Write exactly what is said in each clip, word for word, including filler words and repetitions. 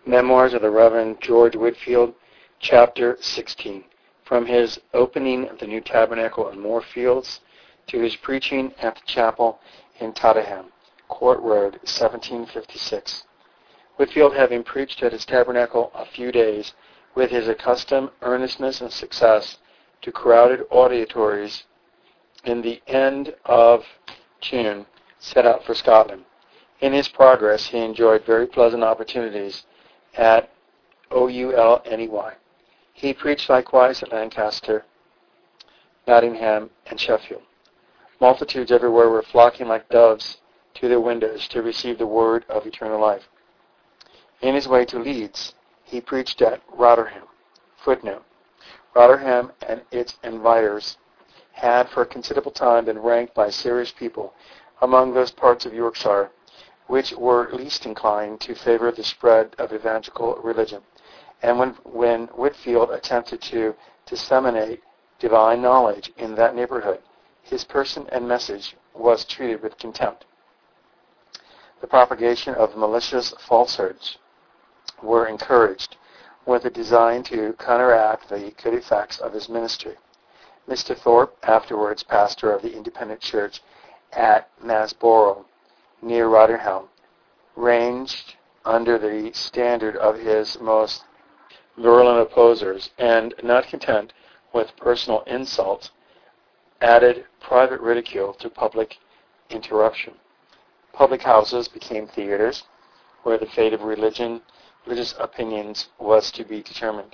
Memoirs of the Reverend George Whitefield, Chapter sixteen. From his opening of the new tabernacle in Moorfields to his preaching at the chapel in Tottenham Court Road, seventeen fifty-six. Whitefield, having preached at his tabernacle a few days with his accustomed earnestness and success to crowded auditories, in the end of June set out for Scotland. In his progress, he enjoyed very pleasant opportunities at Oulney. He preached likewise at Lancaster, Nottingham, and Sheffield. Multitudes everywhere were flocking like doves to their windows to receive the word of eternal life. In his way to Leeds, he preached at Rotherham. Footnote: Rotherham and its environs had for a considerable time been ranked by serious people among those parts of Yorkshire which were least inclined to favor the spread of evangelical religion. And when, when Whitefield attempted to disseminate divine knowledge in that neighborhood, his person and message was treated with contempt. The propagation of malicious falsehoods were encouraged with a design to counteract the good effects of his ministry. Mister Thorpe, afterwards pastor of the Independent Church at Knaresborough, near Rotherham, ranged under the standard of his most virulent opposers, and, not content with personal insults, added private ridicule to public interruption. Public houses became theaters where the fate of religion, religious opinions was to be determined.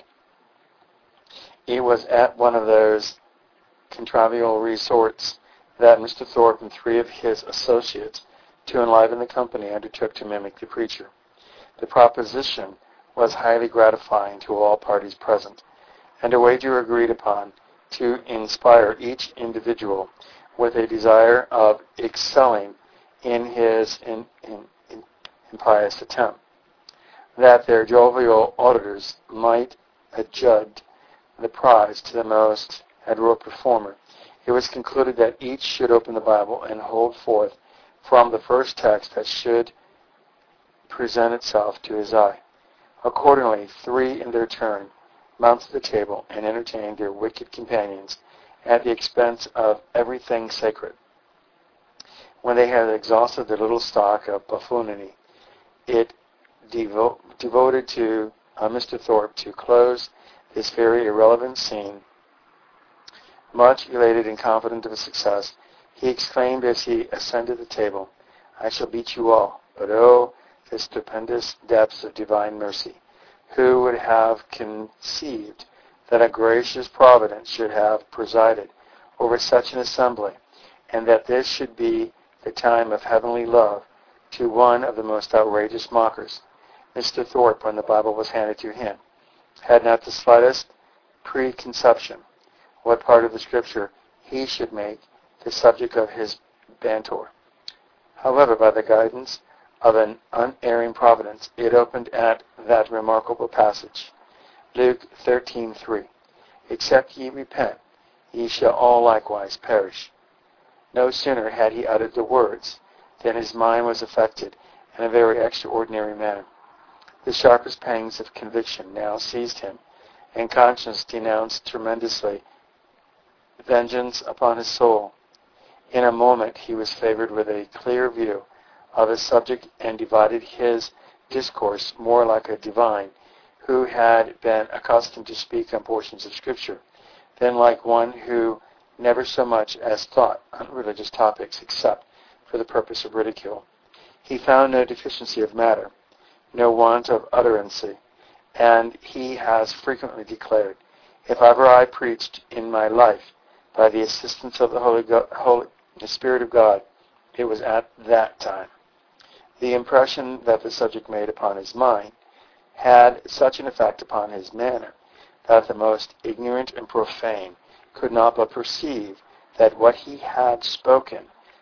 It was at one of those convivial resorts that Mister Thorpe and three of his associates, to enliven the company, undertook to mimic the preacher. The proposition was highly gratifying to all parties present, and a wager agreed upon to inspire each individual with a desire of excelling in his in, in, in impious attempt, that their jovial auditors might adjudge the prize to the most adroit performer. It was concluded that each should open the Bible and hold forth from the first text that should present itself to his eye. Accordingly, three in their turn mounted the table and entertained their wicked companions at the expense of everything sacred. When they had exhausted their little stock of buffoonery, it devo- devoted to uh, Mister Thorpe to close this very irrelevant scene. Much elated and confident of his success, he exclaimed as he ascended the table, "I shall beat you all, but oh, the stupendous depths of divine mercy! Who would have conceived that a gracious providence should have presided over such an assembly, and that this should be the time of heavenly love to one of the most outrageous mockers?" Mister Thorpe, when the Bible was handed to him, had not the slightest preconception what part of the Scripture he should make the subject of his banter. However, by the guidance of an unerring providence, it opened at that remarkable passage, Luke thirteen three, "Except ye repent, ye shall all likewise perish." No sooner had he uttered the words than his mind was affected in a very extraordinary manner. The sharpest pangs of conviction now seized him, and conscience denounced tremendously vengeance upon his soul. In a moment he was favored with a clear view of his subject, and divided his discourse more like a divine who had been accustomed to speak on portions of Scripture than like one who never so much as thought on religious topics except for the purpose of ridicule. He found no deficiency of matter, no want of utterancy, and he has frequently declared, "If ever I preached in my life by the assistance of the Holy, God, Holy the Spirit of God, it was at that time." The impression that the subject made upon his mind had such an effect upon his manner that the most ignorant and profane could not but perceive that what he had spoken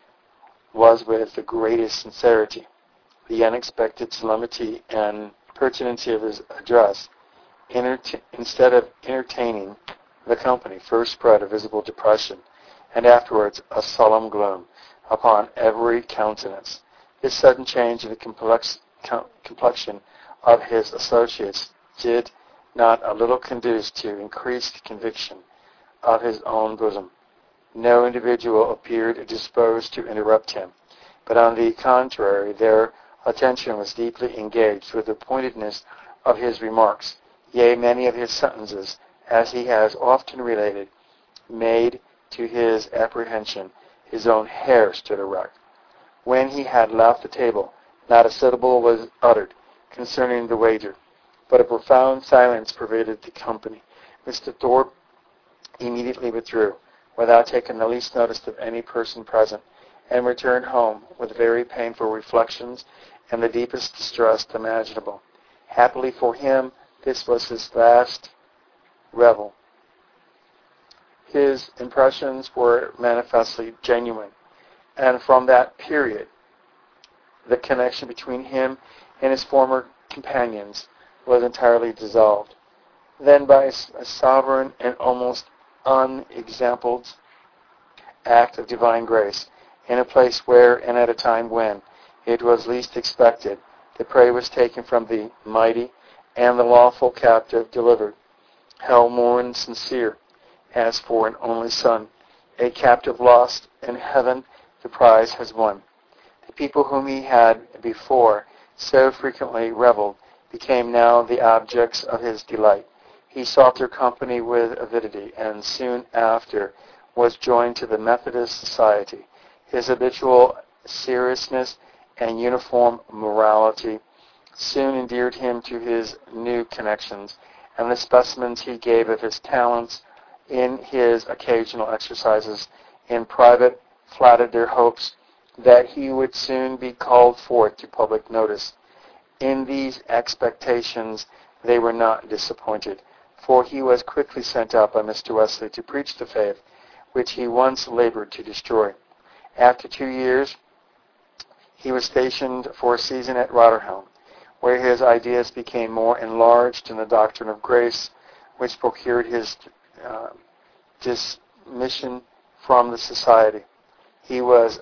was with the greatest sincerity. The unexpected solemnity and pertinency of his address, inter- instead of entertaining the company, first spread a visible depression, and afterwards a solemn gloom upon every countenance. This sudden change in the complex, com- complexion of his associates did not a little conduce to increased conviction of his own bosom. No individual appeared disposed to interrupt him, but on the contrary, their attention was deeply engaged with the pointedness of his remarks. Yea, many of his sentences, as he has often related, made to his apprehension his own hair stood erect. When he had left the table, not a syllable was uttered concerning the wager, but a profound silence pervaded the company. Mister Thorpe immediately withdrew, without taking the least notice of any person present, and returned home with very painful reflections and the deepest distress imaginable. Happily for him, this was his last revel. His impressions were manifestly genuine, and from that period, the connection between him and his former companions was entirely dissolved. Then, by a sovereign and almost unexampled act of divine grace, in a place where and at a time when it was least expected, the prey was taken from the mighty and the lawful captive delivered. Hell mourned sincere, as for an only son, a captive lost, in heaven the prize has won. The people whom he had before so frequently reveled became now the objects of his delight. He sought their company with avidity, and soon after was joined to the Methodist Society. His habitual seriousness and uniform morality soon endeared him to his new connections, and the specimens he gave of his talents in his occasional exercises in private flattered their hopes that he would soon be called forth to public notice. In these expectations they were not disappointed, for he was quickly sent out by Mister Wesley to preach the faith which he once labored to destroy. After two years, he was stationed for a season at Rotherham, where his ideas became more enlarged in the doctrine of grace, which procured his uh, dismission from the society. He was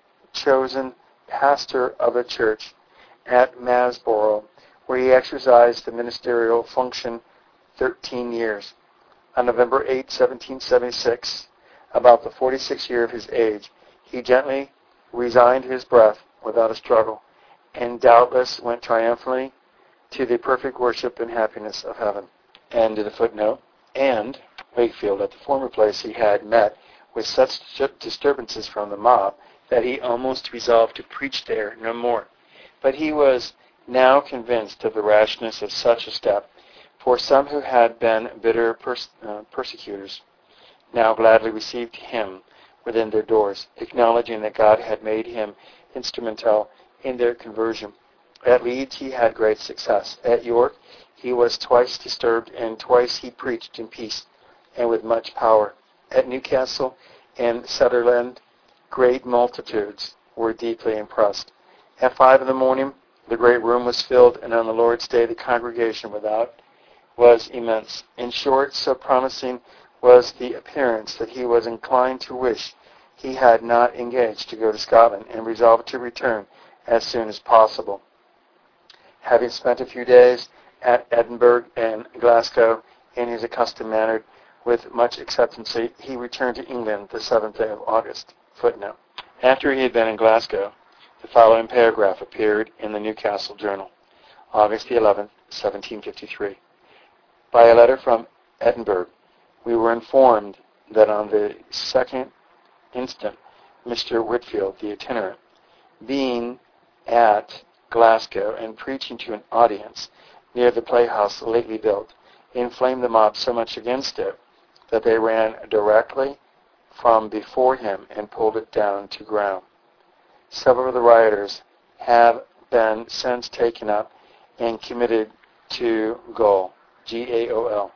chosen pastor of a church at Masborough, where he exercised the ministerial function thirteen years. On November eighth, seventeen seventy-six, about the forty-sixth year of his age, he gently resigned his breath without a struggle, and doubtless went triumphantly to the perfect worship and happiness of heaven. End of the footnote. And Wakefield, at the former place, he had met with such disturbances from the mob that he almost resolved to preach there no more. But he was now convinced of the rashness of such a step, for some who had been bitter pers- uh, persecutors now gladly received him within their doors, acknowledging that God had made him instrumental in their conversion. At Leeds he had great success. At York he was twice disturbed, and twice he preached in peace and with much power. At Newcastle and Sutherland great multitudes were deeply impressed. At five in the morning the great room was filled, and on the Lord's Day the congregation without was immense. In short, so promising was the appearance that he was inclined to wish he had not engaged to go to Scotland, and resolved to return as soon as possible. Having spent a few days at Edinburgh and Glasgow in his accustomed manner with much acceptancy, he returned to England the seventh day of August. Footnote. After he had been in Glasgow, the following paragraph appeared in the Newcastle Journal, August the eleventh, seventeen fifty-three. By a letter from Edinburgh, we were informed that on the second instant, Mister Whitfield, the itinerant, being at Glasgow and preaching to an audience near the playhouse lately built, inflamed the mob so much against it that they ran directly from before him and pulled it down to ground. Several of the rioters have been since taken up and committed to Gaol, G A O L.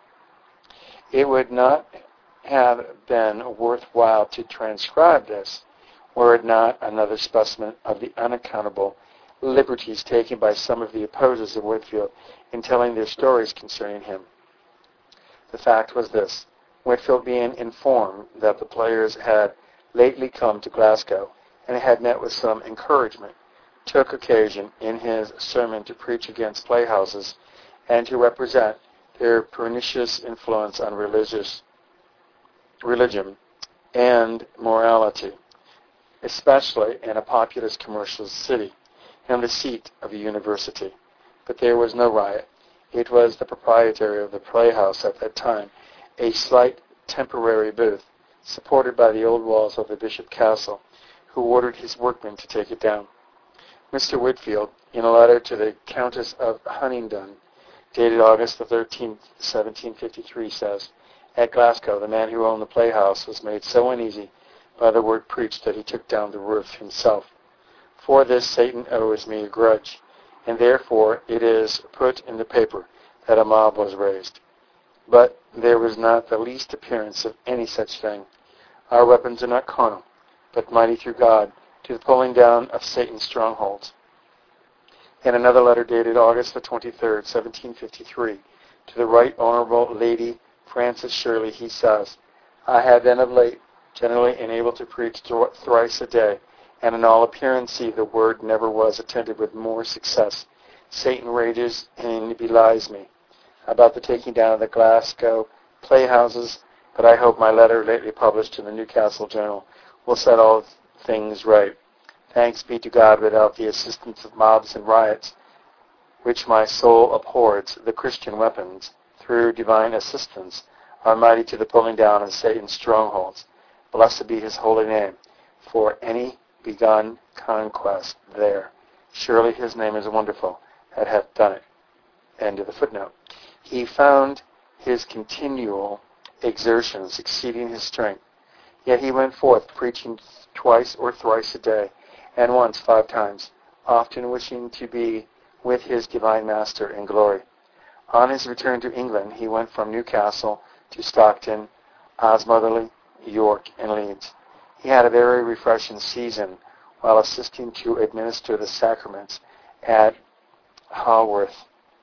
It would not have been worthwhile to transcribe this were it not another specimen of the unaccountable liberties taken by some of the opposers of Whitfield in telling their stories concerning him. The fact was this: Whitfield, being informed that the players had lately come to Glasgow and had met with some encouragement, took occasion in his sermon to preach against playhouses and to represent their pernicious influence on religious religion and morality, especially in a populous commercial city and the seat of a university. But there was no riot. It was the proprietor of the playhouse at that time, a slight temporary booth, supported by the old walls of the Bishop Castle, who ordered his workmen to take it down. Mister Whitfield, in a letter to the Countess of Huntingdon, dated August the thirteenth, seventeen fifty-three, says, "At Glasgow, the man who owned the playhouse was made so uneasy by the word preached that he took down the roof himself. For this Satan owes me a grudge, and therefore it is put in the paper that a mob was raised. But there was not the least appearance of any such thing. Our weapons are not carnal, but mighty through God, to the pulling down of Satan's strongholds." In another letter dated August the twenty-third, seventeen fifty-three, to the Right Honorable Lady Frances Shirley, he says, "I have been of late generally enabled to preach thrice a day, and in all appearance the word never was attended with more success. Satan rages and belies me about the taking down of the Glasgow playhouses, but I hope my letter lately published in the Newcastle Journal will set all things right. Thanks be to God, without the assistance of mobs and riots, which my soul abhors, the Christian weapons, through divine assistance, are mighty to the pulling down of Satan's strongholds. Blessed be his holy name, for any begun conquest there. Surely his name is wonderful that hath done it." End of the footnote. He found his continual exertions exceeding his strength. Yet he went forth preaching twice or thrice a day, and once five times, often wishing to be with his divine Master in glory. On his return to England, he went from Newcastle to Stockton, Osmotherley, York, and Leeds. He had a very refreshing season while assisting to administer the sacraments at Haworth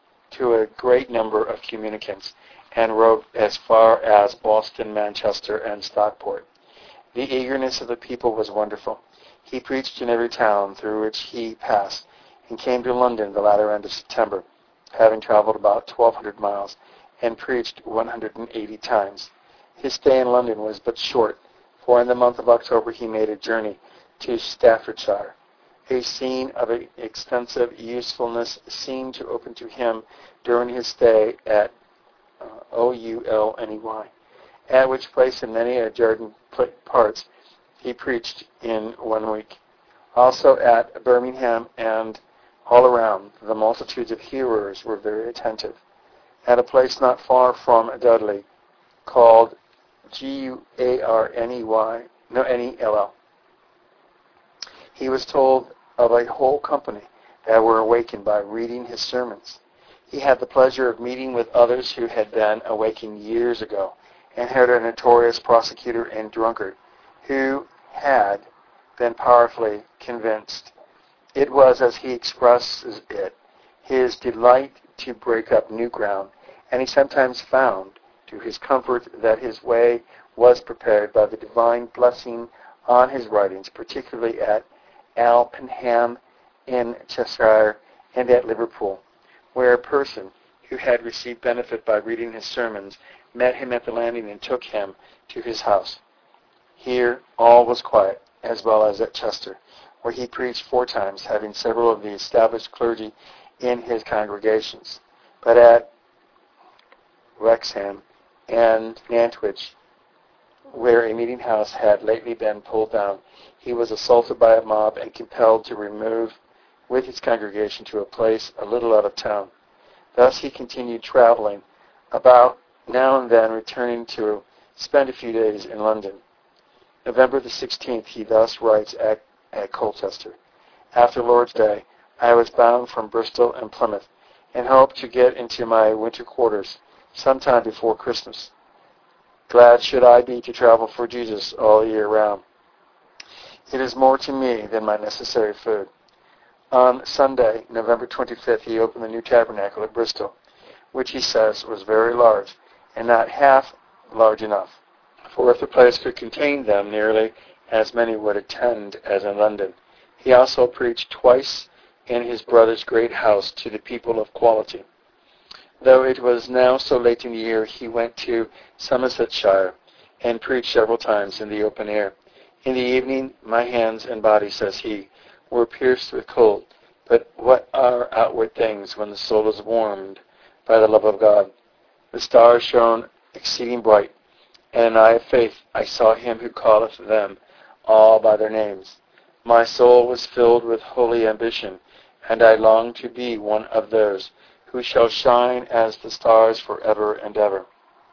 to a great number of communicants, and wrote as far as Boston, Manchester, and Stockport. The eagerness of the people was wonderful. He preached in every town through which he passed, and came to London the latter end of September, having traveled about twelve hundred miles, and preached one hundred eighty times. His stay in London was but short, for in the month of October he made a journey to Staffordshire. A scene of extensive usefulness seemed to open to him during his stay at uh, O U L N E Y, at which place in many adjourned parts he preached in one week. Also at Birmingham and all around, the multitudes of hearers were very attentive. At a place not far from Dudley, called G U A R N E Y, no, N E L L, he was told of a whole company that were awakened by reading his sermons. He had the pleasure of meeting with others who had been awakened years ago, and heard a notorious prosecutor and drunkard who had been powerfully convinced. It was, as he expresses it, his delight to break up new ground, and he sometimes found, to his comfort, that his way was prepared by the divine blessing on his writings, particularly at Alpenham in Cheshire and at Liverpool, where a person who had received benefit by reading his sermons met him at the landing and took him to his house. Here all was quiet, as well as at Chester, where he preached four times, having several of the established clergy in his congregations. But at Wrexham and Nantwich, where a meeting house had lately been pulled down, he was assaulted by a mob and compelled to remove with his congregation to a place a little out of town. Thus he continued traveling about, now and then returning to spend a few days in London. November the sixteenth, he thus writes at, at Colchester, "After Lord's Day, I was bound from Bristol and Plymouth, and hoped to get into my winter quarters sometime before Christmas. Glad should I be to travel for Jesus all year round. It is more to me than my necessary food." On Sunday, November twenty-fifth, he opened the new tabernacle at Bristol, which he says was very large, and not half large enough, for if the place could contain them, nearly as many would attend as in London. He also preached twice in his brother's great house to the people of quality. Though it was now so late in the year, he went to Somersetshire and preached several times in the open air. In the evening, my hands and body, says he, were pierced with cold. But what are outward things when the soul is warmed by the love of God? The stars shone exceeding bright, and in an eye of faith I saw him who calleth them all by their names. My soul was filled with holy ambition, and I longed to be one of those who shall shine as the stars forever and ever.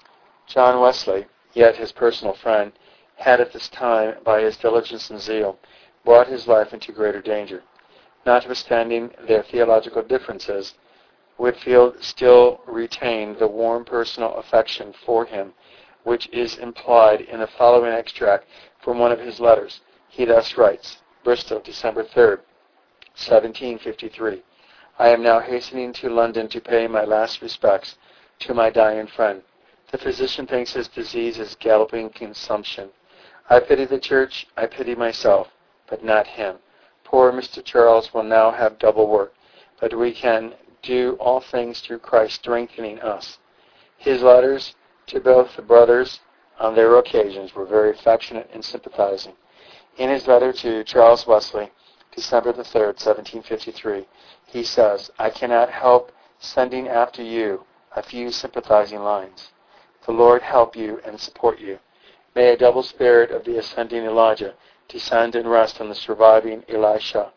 John Wesley, yet his personal friend, had at this time, by his diligence and zeal, brought his life into greater danger. Notwithstanding their theological differences, Whitefield still retained the warm personal affection for him, which is implied in the following extract from one of his letters. He thus writes, Bristol, December third, seventeen fifty-three. I am now hastening to London to pay my last respects to my dying friend. The physician thinks his disease is galloping consumption. I pity the church, I pity myself, but not him. Poor Mister Charles will now have double work, but we can do all things through Christ strengthening us. His letters to both the brothers on their occasions were very affectionate and sympathizing. In his letter to Charles Wesley, December the third, seventeen fifty-three, he says, I cannot help sending after you a few sympathizing lines. The Lord help you and support you. May a double spirit of the ascending Elijah descend and rest on the surviving Elisha.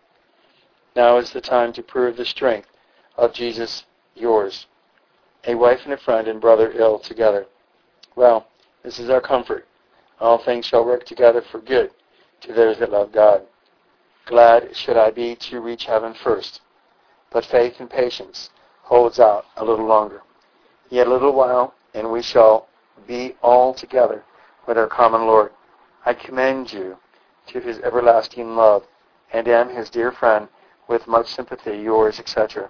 Now is the time to prove the strength of Jesus yours. A wife and a friend and brother ill together. Well, this is our comfort. All things shall work together for good to those that love God. Glad should I be to reach heaven first. But faith and patience holds out a little longer. Yet a little while, and we shall be all together with our common Lord. I commend you to his everlasting love, and am his dear friend, with much sympathy, yours, et cetera.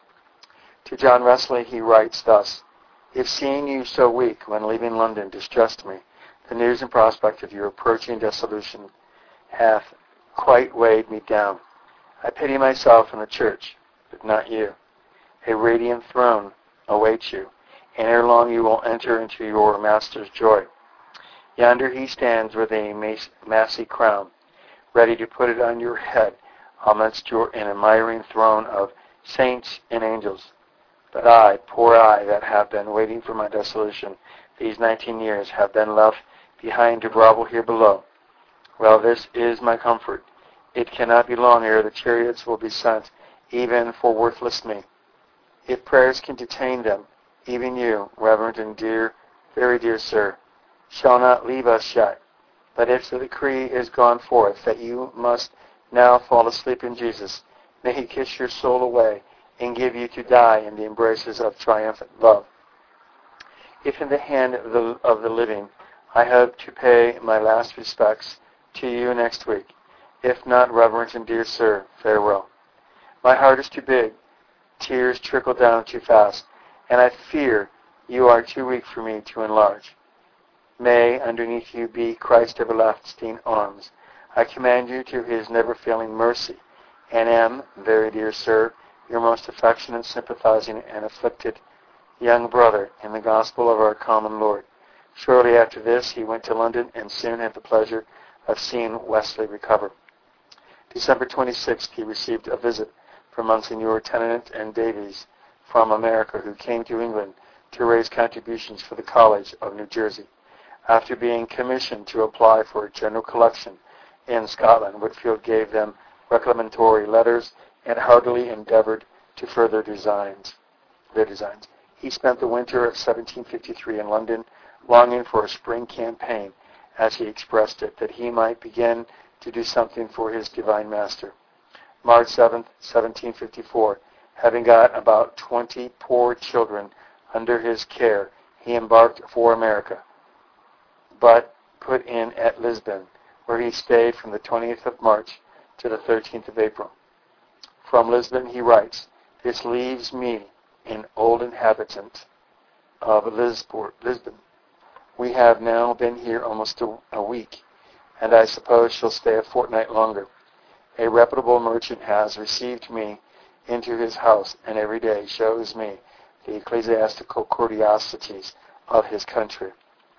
To John Wesley he writes thus, If seeing you so weak when leaving London distressed me, the news and prospect of your approaching dissolution hath quite weighed me down. I pity myself and the church, but not you. A radiant throne awaits you, and ere long you will enter into your Master's joy. Yonder he stands with a massy crown, ready to put it on your head amidst your an admiring throne of saints and angels. But I, poor I, that have been waiting for my dissolution these nineteen years, have been left behind to grovel here below. Well, this is my comfort. It cannot be long ere the chariots will be sent, even for worthless me. If prayers can detain them, even you, reverend and dear, very dear sir, shall not leave us yet. But if the decree is gone forth that you must now fall asleep in Jesus, may he kiss your soul away and give you to die in the embraces of triumphant love. If in the hand of the, of the living, I hope to pay my last respects to you next week. If not, reverend and dear sir, farewell. My heart is too big. Tears trickle down too fast, and I fear you are too weak for me to enlarge. May underneath you be Christ's everlasting arms. I commend you to his never-failing mercy, and am, very dear sir, your most affectionate, sympathizing, and afflicted young brother in the gospel of our common Lord. Shortly after this, he went to London and soon had the pleasure of seeing Wesley recover. December twenty-sixth, he received a visit from Monsignor Tennant and Davies from America, who came to England to raise contributions for the College of New Jersey. After being commissioned to apply for a general collection in Scotland, Whitefield gave them reclamatory letters and heartily endeavored to further designs, their designs. He spent the winter of seventeen fifty-three in London, longing for a spring campaign, as he expressed it, that he might begin to do something for his divine master. March seventh, seventeen fifty-four, having got about twenty poor children under his care, he embarked for America, but put in at Lisbon, where he stayed from the twentieth of March to the thirteenth of April. From Lisbon he writes, This leaves me an old inhabitant of Lisbon. We have now been here almost a, a week, and I suppose shall stay a fortnight longer. A reputable merchant has received me into his house, and every day shows me the ecclesiastical curiosities of his country.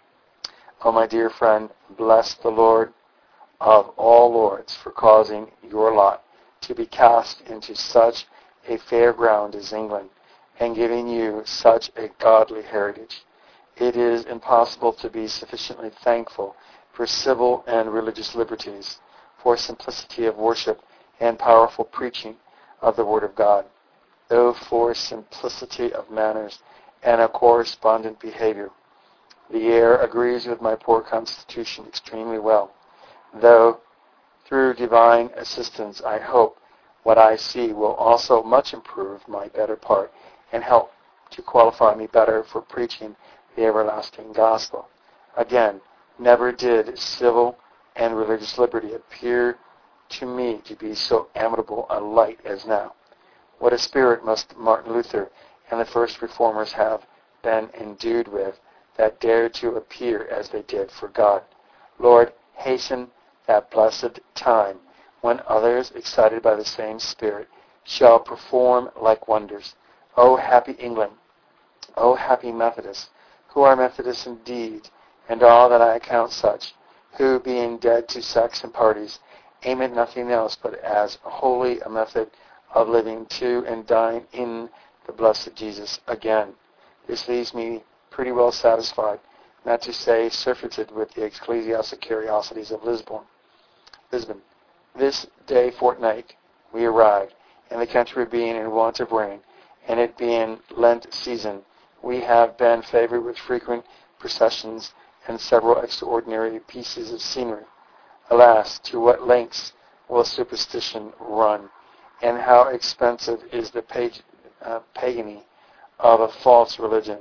Oh, my dear friend, bless the Lord of all lords for causing your lot to be cast into such a fair ground as England, and giving you such a godly heritage. It is impossible to be sufficiently thankful for civil and religious liberties, for simplicity of worship and powerful preaching of the Word of God, though for simplicity of manners and a correspondent behavior. The air agrees with my poor constitution extremely well, though through divine assistance I hope what I see will also much improve my better part and help to qualify me better for preaching the everlasting gospel. Again, never did civil and religious liberty appear to me to be so amiable a light as now. What a spirit must Martin Luther and the first reformers have been endued with, that dared to appear as they did for God. Lord, hasten that blessed time when others, excited by the same Spirit, shall perform like wonders. O happy England! O happy Methodists, who are Methodists indeed, and all that I account such, who, being dead to sects and parties, aim at nothing else but as wholly a method of living to and dying in the blessed Jesus again. This leaves me pretty well satisfied, not to say surfeited with the ecclesiastic curiosities of Lisbon. Lisbon. This day fortnight we arrived, and the country being in want of rain, and it being Lent season, we have been favored with frequent processions and several extraordinary pieces of scenery. Alas, to what lengths will superstition run, and how expensive is the pag- uh, pagany of a false religion.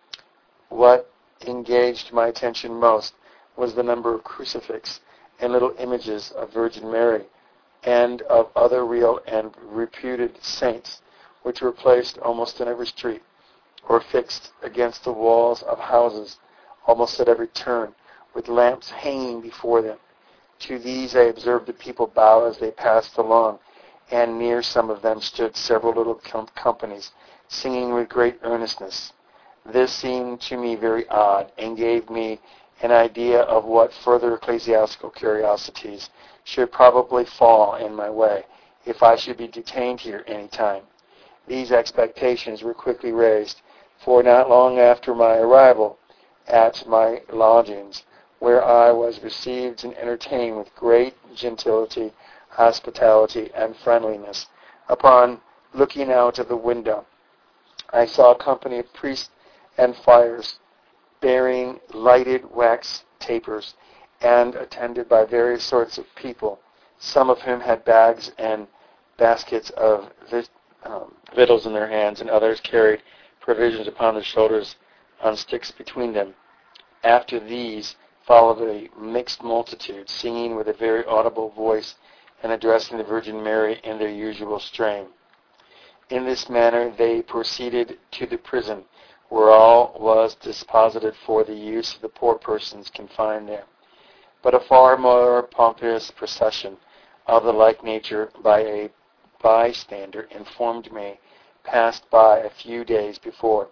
What engaged my attention most was the number of crucifixes and little images of Virgin Mary and of other real and reputed saints, which were placed almost in every street, or fixed against the walls of houses almost at every turn, with lamps hanging before them. To these I observed the people bow as they passed along, and near some of them stood several little com- companies, singing with great earnestness. This seemed to me very odd, and gave me an idea of what further ecclesiastical curiosities should probably fall in my way if I should be detained here any time. These expectations were quickly raised, for not long after my arrival at my lodgings, where I was received and entertained with great gentility, hospitality, and friendliness, upon looking out of the window, I saw a company of priests and friars bearing lighted wax tapers, and attended by various sorts of people, some of whom had bags and baskets of vi- um, victuals in their hands, and others carried provisions upon their shoulders on sticks between them. After these followed a mixed multitude, singing with a very audible voice and addressing the Virgin Mary in their usual strain. In this manner they proceeded to the prison, where all was disposited for the use of the poor persons confined there. But a far more pompous procession of the like nature, by a bystander informed me, passed by a few days before.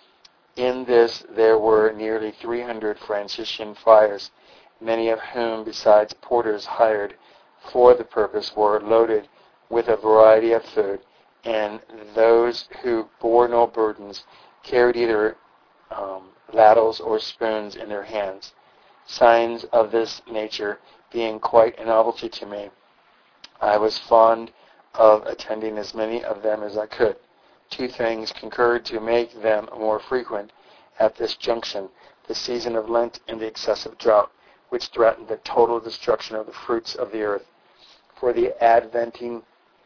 In this there were nearly three hundred Franciscan friars, many of whom, besides porters hired for the purpose, were loaded with a variety of food, and those who bore no burdens carried either um, ladles or spoons in their hands. Signs of this nature being quite a novelty to me, I was fond of attending as many of them as I could. Two things concurred to make them more frequent at this junction: the season of Lent and the excessive drought, which threatened the total destruction of the fruits of the earth. For the adventing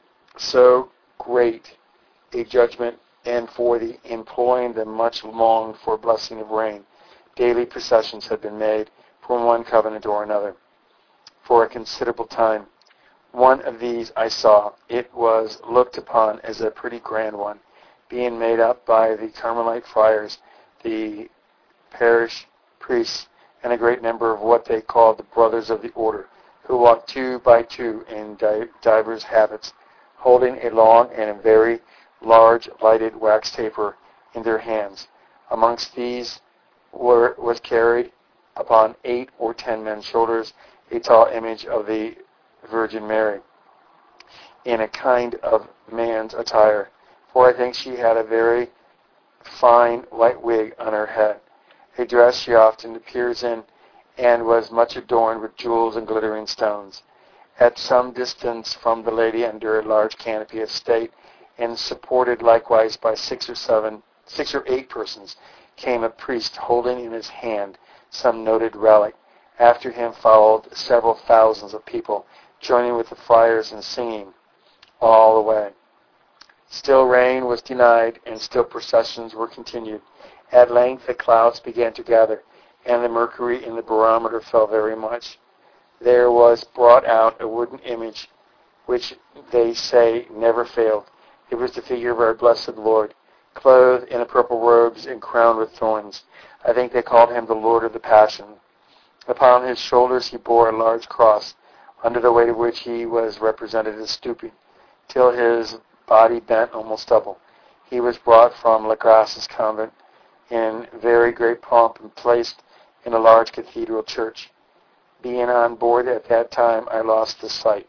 so great a judgment, and for the employing the much longed for blessing of rain, daily processions had been made from one covenant or another for a considerable time. One of these I saw. It was looked upon as a pretty grand one, being made up by the Carmelite friars, the parish priests, and a great number of what they called the brothers of the order, who walked two by two in di- divers habits, holding a long and very large lighted wax taper in their hands. Amongst these were, was carried upon eight or ten men's shoulders a tall image of the Virgin Mary in a kind of man's attire, for I think she had a very fine white wig on her head, a dress she often appears in, and was much adorned with jewels and glittering stones. At some distance from the lady, under a large canopy of state, and supported likewise by six or seven, six or eight persons, came a priest holding in his hand some noted relic. After him followed several thousands of people, joining with the friars in singing all the way. Still rain was denied, and still processions were continued. At length the clouds began to gather, and the mercury in the barometer fell very much. There was brought out a wooden image, which they say never failed. It was the figure of our blessed Lord, clothed in purple robes and crowned with thorns. I think they called him the Lord of the Passion. Upon his shoulders he bore a large cross, under the weight of which he was represented as stooping, till his body bent almost double. He was brought from La Grasse's convent in very great pomp and placed in a large cathedral church. Being on board at that time, I lost the sight.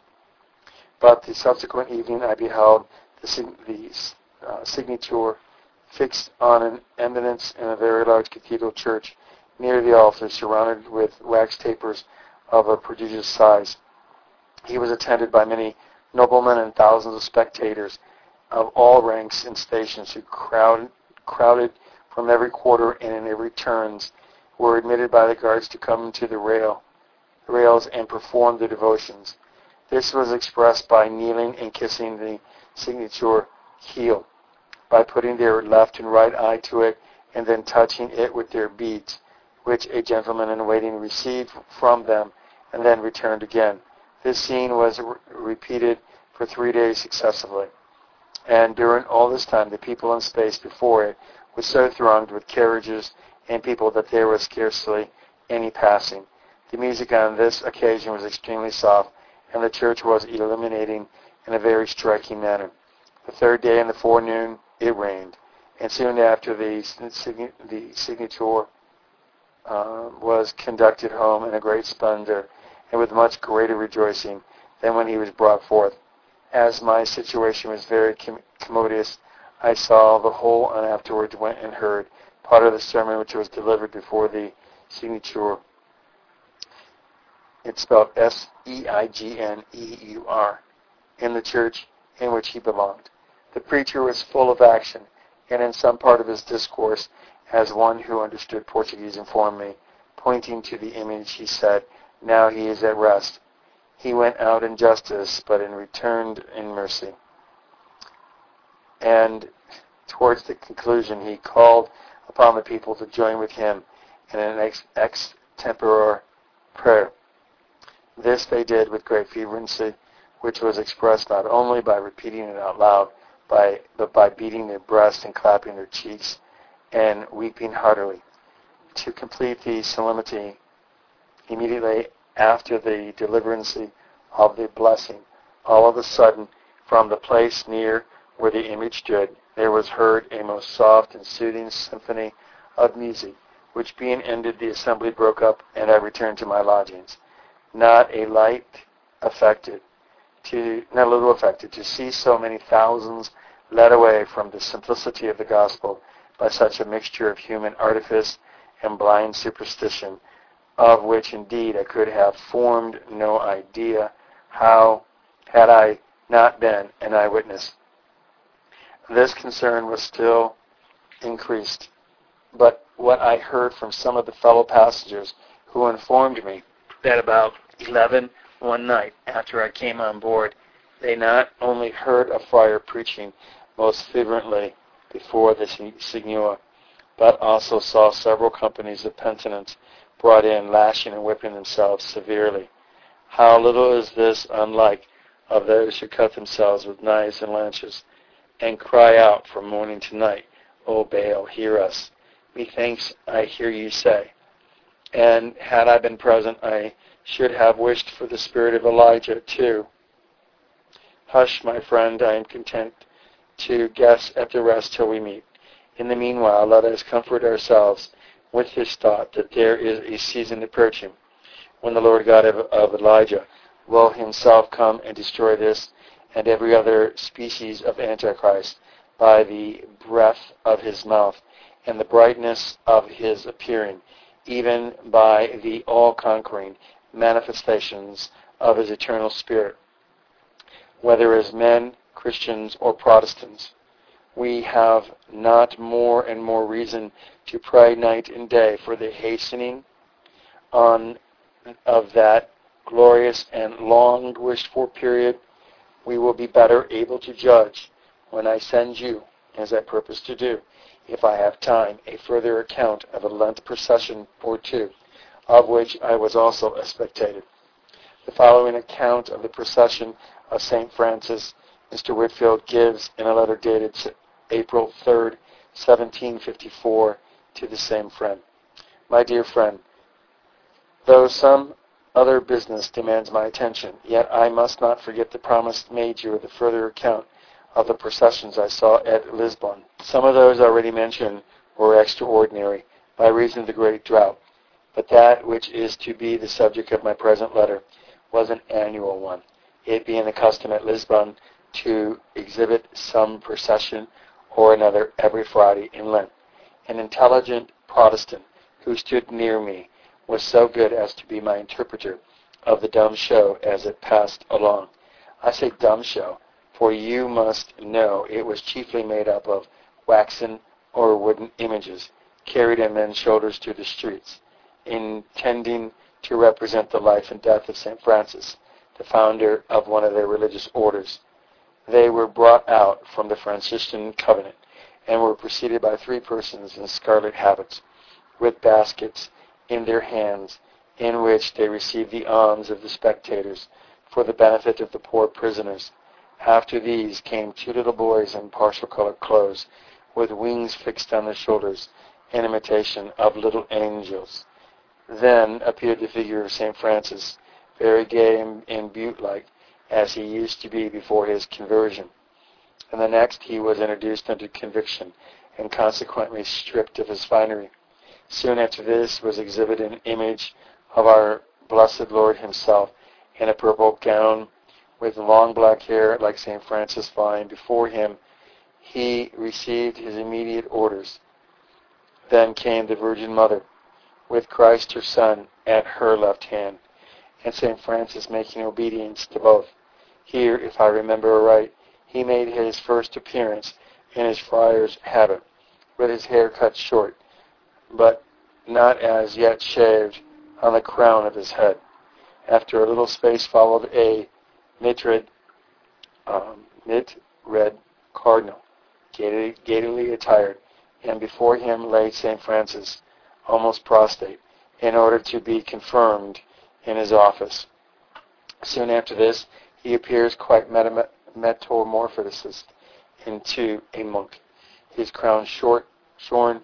But the subsequent evening I beheld the, sig- the uh, signature fixed on an eminence in a very large cathedral church near the altar, surrounded with wax tapers of a prodigious size. He was attended by many noblemen and thousands of spectators of all ranks and stations who crowded, crowded from every quarter and in every turns, were admitted by the guards to come to the rail, rails and perform their devotions. This was expressed by kneeling and kissing the signature heel, by putting their left and right eye to it, and then touching it with their beads, which a gentleman in waiting received from them, and then returned again. This scene was re- repeated for three days successively, and during all this time the people in space before it was so thronged with carriages and people that there was scarcely any passing. The music on this occasion was extremely soft, and the church was illuminating in a very striking manner. The third day in the forenoon it rained, and soon after the, the signature uh, was conducted home in a great splendor and with much greater rejoicing than when he was brought forth. As my situation was very com- commodious, I saw the whole, and afterwards went and heard part of the sermon which was delivered before the signature. It's spelled S E I G N E U R, in the church in which he belonged. The preacher was full of action, and in some part of his discourse, as one who understood Portuguese informed me, pointing to the image, he said, "Now he is at rest. He went out in justice, but in returned in mercy." And towards the conclusion, he called upon the people to join with him in an ex- extempore prayer. This they did with great fervency, which was expressed not only by repeating it out loud, by, but by beating their breasts and clapping their cheeks and weeping heartily. To complete the solemnity, immediately after the deliverance of the blessing, all of a sudden, from the place near where the image stood, there was heard a most soft and soothing symphony of music, which being ended, the assembly broke up, and I returned to my lodgings. Not a light affected, to not a little affected, to see so many thousands led away from the simplicity of the gospel by such a mixture of human artifice and blind superstition, of which indeed I could have formed no idea how had I not been an eyewitness. This concern was still increased, but what I heard from some of the fellow passengers who informed me that about eleven one night after I came on board, they not only heard a friar preaching most fervently before the Signor, but also saw several companies of penitents brought in, lashing and whipping themselves severely. How little is this unlike of those who cut themselves with knives and lances, and cry out from morning to night, "O Baal, hear us." Methinks I hear you say. And had I been present, I should have wished for the spirit of Elijah too. Hush, my friend, I am content to guess at the rest till we meet. In the meanwhile, let us comfort ourselves with this thought that there is a season approaching when the Lord God of, of Elijah will himself come and destroy this and every other species of Antichrist by the breath of his mouth and the brightness of his appearing, even by the all-conquering manifestations of his eternal Spirit. Whether as men, Christians, or Protestants, we have not more and more reason to pray night and day for the hastening on of that glorious and long wished for period. We will be better able to judge when I send you, as I purpose to do, if I have time, a further account of a Lent procession or two, of which I was also a spectator. The following account of the procession of Saint Francis, Mister Whitefield gives in a letter dated April third, seventeen fifty-four, to the same friend. My dear friend, though some other business demands my attention, yet I must not forget the promise made you of the further account of the processions I saw at Lisbon. Some of those already mentioned were extraordinary by reason of the great drought, but that which is to be the subject of my present letter was an annual one, it being the custom at Lisbon to exhibit some procession or another every Friday in Lent. An intelligent Protestant who stood near me was so good as to be my interpreter of the dumb show as it passed along. I say dumb show, for you must know it was chiefly made up of waxen or wooden images carried on men's shoulders to the streets, intending to represent the life and death of Saint Francis, the founder of one of their religious orders. They were brought out from the Franciscan Covenant and were preceded by three persons in scarlet habits, with baskets in their hands, in which they received the alms of the spectators for the benefit of the poor prisoners. After these came two little boys in partial-colored clothes, with wings fixed on their shoulders, in imitation of little angels. Then appeared the figure of Saint Francis, very gay and, and butte-like, as he used to be before his conversion. And the next he was introduced under conviction, and consequently stripped of his finery. Soon after this was exhibited an image of our blessed Lord himself, in a purple gown, with long black hair like Saint Francis lying before him. He received his immediate orders. Then came the Virgin Mother, with Christ her Son at her left hand, and Saint Francis making obedience to both. Here, if I remember right, he made his first appearance in his friar's habit, with his hair cut short, but not as yet shaved, on the crown of his head. After a little space followed a mitred, um, mit-red cardinal, gaily, gaily attired, and before him lay Saint Francis, almost prostrate, in order to be confirmed in his office. Soon after this, he appears quite metam- metamorphosed into a monk, his crown short, shorn,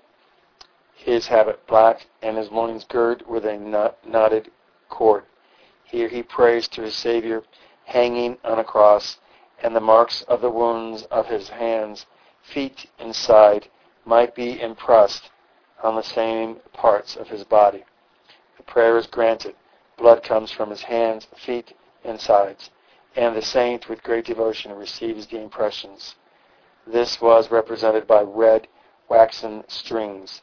his habit black, and his loins girded with a knot, knotted cord. Here he prays to his Savior, hanging on a cross, and the marks of the wounds of his hands, feet, and side might be impressed on the same parts of his body. The prayer is granted. Blood comes from his hands, feet, and sides, and the saint with great devotion receives the impressions. This was represented by red waxen strings,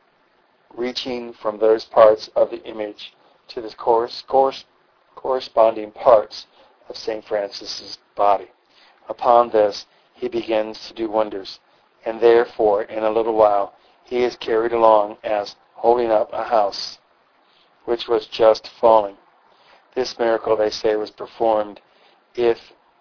reaching from those parts of the image to the course, course, corresponding parts of Saint Francis's body. Upon this, he begins to do wonders, and therefore, in a little while, he is carried along as holding up a house, which was just falling. This miracle, they say, was performed, if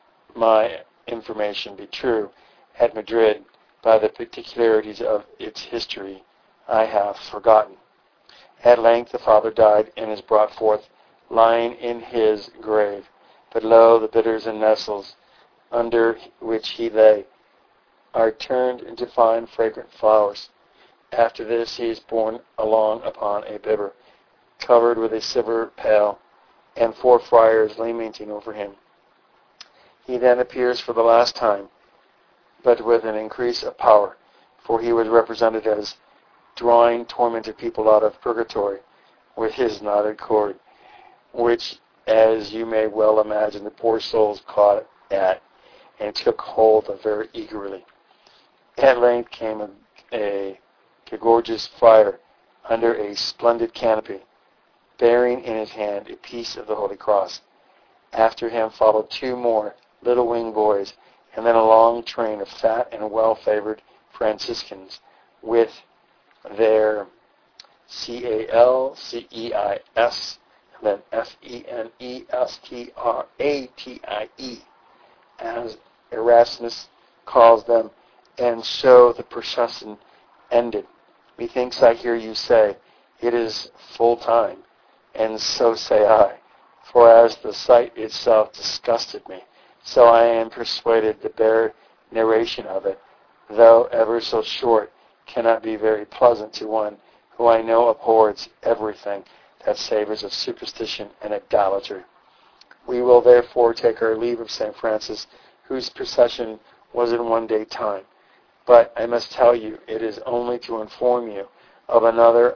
my information be true, at Madrid. By the particularities of its history, I have forgotten. At length the father died and is brought forth, lying in his grave. But lo, the bitters and nettles under which he lay are turned into fine fragrant flowers. After this he is borne along upon a bier, covered with a silver pall, and four friars lamenting over him. He then appears for the last time, but with an increase of power, for he was represented as drawing tormented people out of purgatory with his knotted cord, which, as you may well imagine, the poor souls caught at and took hold of very eagerly. At length came a, a, a gorgeous friar under a splendid canopy, bearing in his hand a piece of the Holy Cross. After him followed two more little winged boys, and then a long train of fat and well-favored Franciscans with their C A L C E I S and then F E N E S T R A T I E, as Erasmus calls them, and so the procession ended. Methinks I hear you say, it is full time, and so say I. For as the sight itself disgusted me, so I am persuaded the bare narration of it, though ever so short, cannot be very pleasant to one who I know abhors everything that savors of superstition and idolatry. We will therefore take our leave of Saint Francis, whose procession was in one day time. But I must tell you, it is only to inform you of another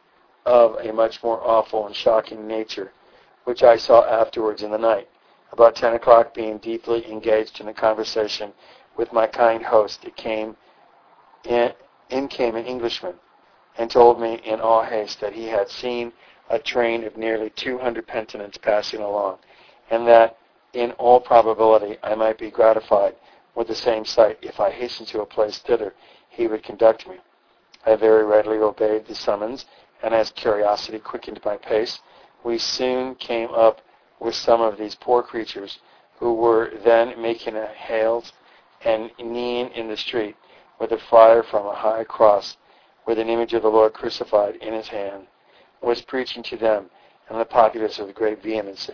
of a much more awful and shocking nature, which I saw afterwards in the night. About ten o'clock, being deeply engaged in a conversation with my kind host, it came in, in came an Englishman, and told me in all haste that he had seen a train of nearly two hundred penitents passing along, and that in all probability I might be gratified with the same sight if I hastened to a place thither he would conduct me. I very readily obeyed the summons, and as curiosity quickened my pace, we soon came up with some of these poor creatures, who were then making a hails and kneeling in the street, with a friar from a high cross, with an image of the Lord crucified in his hand, was preaching to them, and the populace with great vehemency.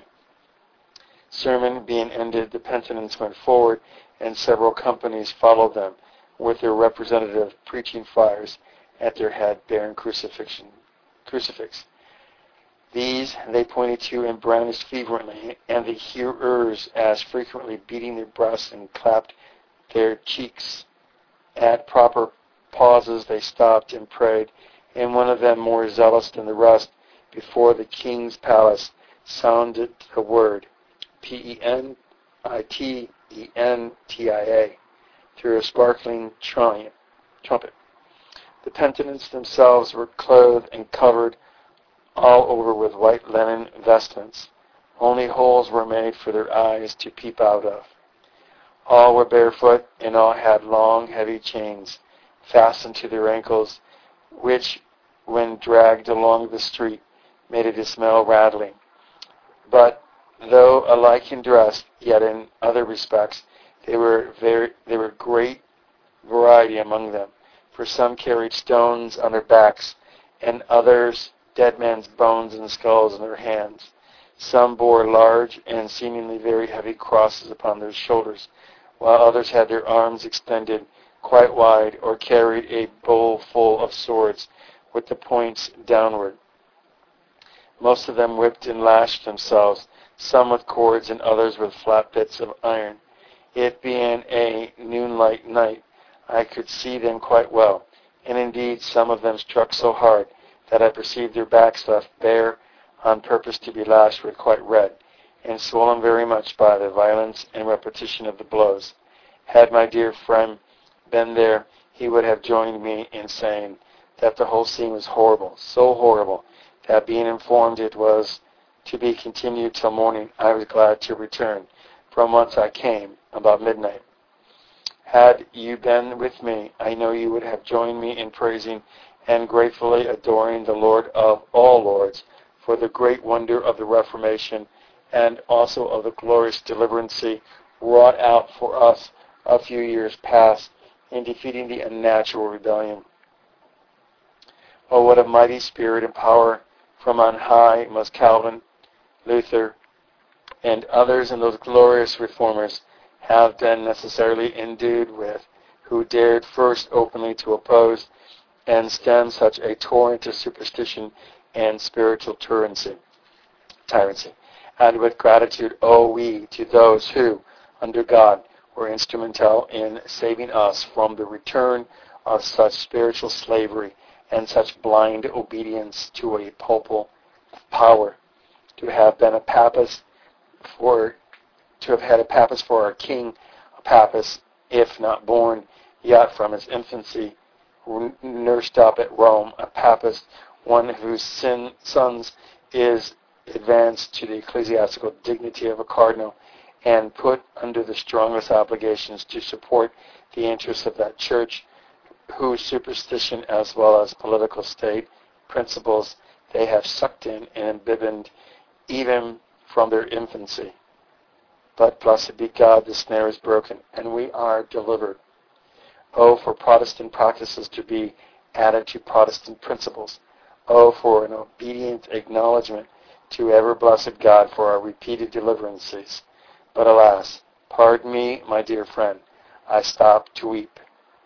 Sermon being ended, the penitents went forward, and several companies followed them, with their representative preaching friars at their head bearing crucifixion, crucifix. These they pointed to and brandished fervently, and the hearers as frequently beating their breasts and clapped their cheeks. At proper pauses they stopped and prayed, and one of them, more zealous than the rest, before the king's palace, sounded the word, P E N I T E N T I A, through a sparkling trumpet. The penitents themselves were clothed and covered all over with white linen vestments. Only holes were made for their eyes to peep out of. All were barefoot, and all had long, heavy chains fastened to their ankles, which, when dragged along the street, made a dismal rattling. But though alike in dress, yet in other respects, they were very, there were great variety among them. For some carried stones on their backs, and others dead men's bones and skulls in their hands. Some bore large and seemingly very heavy crosses upon their shoulders, while others had their arms extended quite wide, or carried a bowl full of swords with the points downward. Most of them whipped and lashed themselves, some with cords and others with flat bits of iron. It being a noonlight night, I could see them quite well, and indeed some of them struck so hard that I perceived their backs left bare on purpose to be lashed were quite red, and swollen very much by the violence and repetition of the blows. Had my dear friend been there, he would have joined me in saying that the whole scene was horrible, so horrible, that being informed it was to be continued till morning, I was glad to return, from whence I came, about midnight. Had you been with me, I know you would have joined me in praising and gratefully adoring the Lord of all lords for the great wonder of the Reformation, and also of the glorious deliverance wrought out for us a few years past in defeating the unnatural rebellion. Oh, what a mighty spirit and power from on high must Calvin, Luther, and others in those glorious reformers have been necessarily endued with, who dared first openly to oppose and stem such a torrent of superstition and spiritual tyranny. tyranny. And with gratitude owe we to those who, under God were instrumental in saving us from the return of such spiritual slavery and such blind obedience to a papal power. To have been a papist for, to have had a papist for our king, a papist, if not born yet from his infancy, nursed up at Rome, a papist, one whose sin, sons is advanced to the ecclesiastical dignity of a cardinal and put under the strongest obligations to support the interests of that church, whose superstition as well as political state principles they have sucked in and imbibed even from their infancy. But blessed be God, the snare is broken, and we are delivered. Oh, for Protestant practices to be added to Protestant principles. Oh, for an obedient acknowledgement to ever-blessed God for our repeated deliverances. But alas, pardon me, my dear friend, I stop to weep.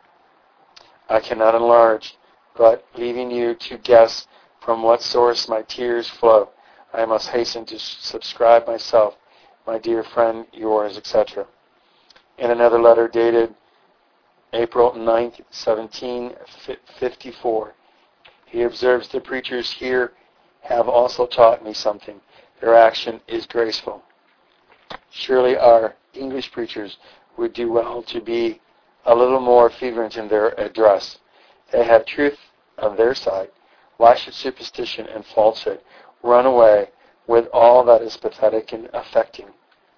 I cannot enlarge, but leaving you to guess from what source my tears flow, I must hasten to subscribe myself, my dear friend, yours, et cetera. In another letter dated April ninth, seventeen fifty-four, he observes, the preachers here have also taught me something. Their action is graceful. Surely our English preachers would do well to be a little more fervent in their address. They have truth on their side. Why should superstition and falsehood run away with all that is pathetic and affecting?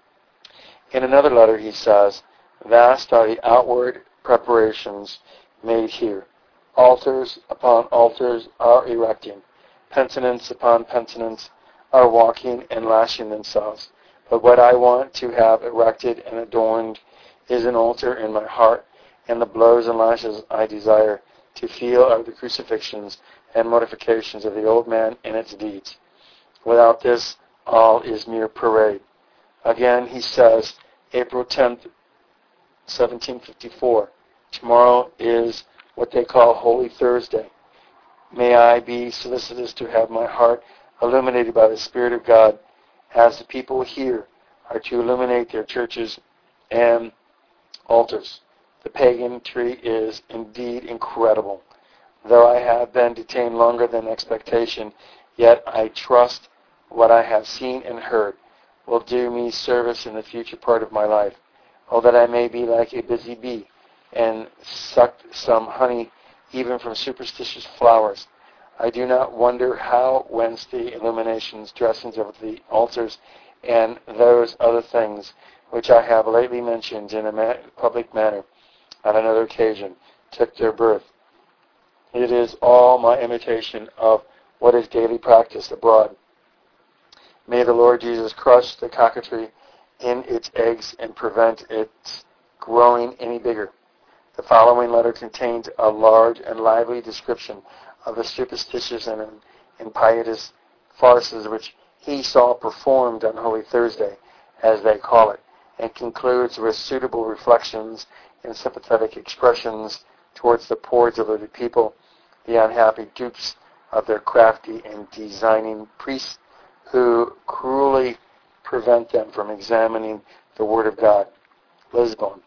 In another letter he says, vast are the outward preparations made here. Altars upon altars are erecting. Penitents upon penitents are walking and lashing themselves. But what I want to have erected and adorned is an altar in my heart, and the blows and lashes I desire to feel are the crucifixions and mortifications of the old man and its deeds. Without this, all is mere parade. Again, he says, April tenth, seventeen fifty-four, tomorrow is what they call Holy Thursday. May I be solicitous to have my heart illuminated by the Spirit of God, as the people here are to illuminate their churches and altars. The paganry is indeed incredible. Though I have been detained longer than expectation, yet I trust what I have seen and heard will do me service in the future part of my life. Oh, that I may be like a busy bee and suck some honey even from superstitious flowers. I do not wonder how, whence the illuminations, dressings of the altars, and those other things which I have lately mentioned in a ma- public manner on another occasion took their birth. It is all my imitation of what is daily practiced abroad. May the Lord Jesus crush the coquetry in its eggs and prevent its growing any bigger. The following letter contains a large and lively description of the superstitious and impietous farces which he saw performed on Holy Thursday, as they call it, and concludes with suitable reflections and sympathetic expressions towards the poor deluded people, the unhappy dupes of their crafty and designing priests who cruelly prevent them from examining the Word of God. Lisbon,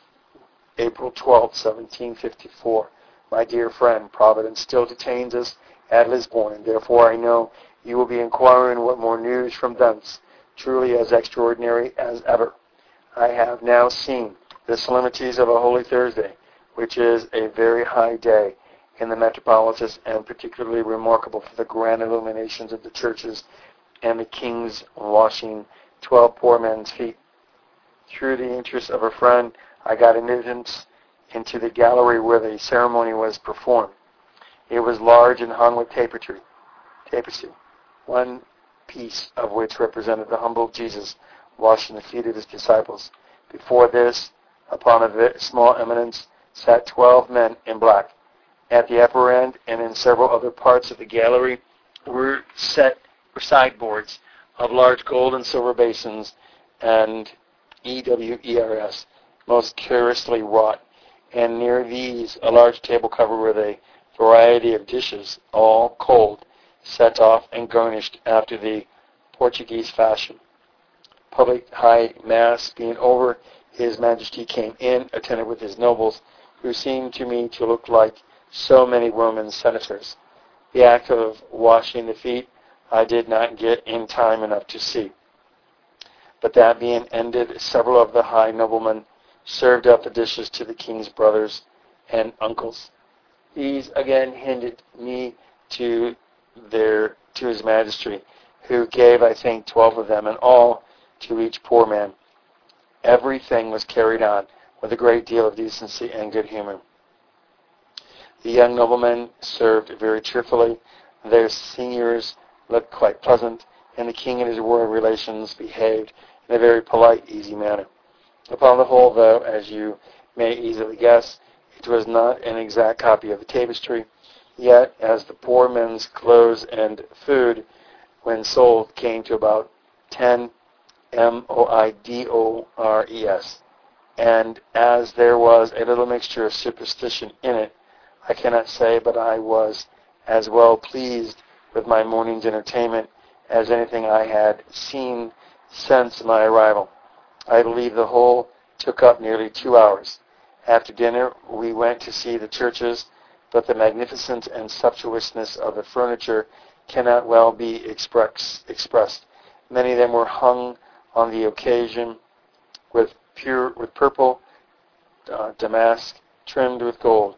April twelfth, seventeen fifty-four. My dear friend, Providence still detains us at Lisbon, and therefore I know you will be inquiring what more news from thence, truly as extraordinary as ever. I have now seen the solemnities of a Holy Thursday, which is a very high day in the metropolis and particularly remarkable for the grand illuminations of the churches and the king's washing twelve poor men's feet. Through the interest of a friend, I got admittance into the gallery where the ceremony was performed. It was large and hung with tapestry, tapestry, one piece of which represented the humble Jesus washing the feet of his disciples. Before this, upon a very small eminence, sat twelve men in black. At the upper end and in several other parts of the gallery were set sideboards of large gold and silver basins and E W E R S, most curiously wrought, and near these a large table covered with a variety of dishes, all cold, set off and garnished after the Portuguese fashion. Public high mass being over, His Majesty came in, attended with his nobles, who seemed to me to look like so many Roman senators. The act of washing the feet I did not get in time enough to see. But that being ended, several of the high noblemen served up the dishes to the king's brothers and uncles. These again handed me to their to his Majesty, who gave, I think, twelve of them in all to each poor man. Everything was carried on with a great deal of decency and good humor. The young noblemen served very cheerfully. Their seniors looked quite pleasant, and the king and his royal relations behaved in a very polite, easy manner. Upon the whole, though, as you may easily guess, it was not an exact copy of the tapestry, yet as the poor men's clothes and food, when sold, came to about ten M O I D O R E S, and as there was a little mixture of superstition in it, I cannot say but I was as well pleased with my morning's entertainment as anything I had seen since my arrival. I believe the whole took up nearly two hours. After dinner we went to see the churches, but the magnificence and sumptuousness of the furniture cannot well be express, expressed. Many of them were hung on the occasion with pure with purple uh, damask trimmed with gold.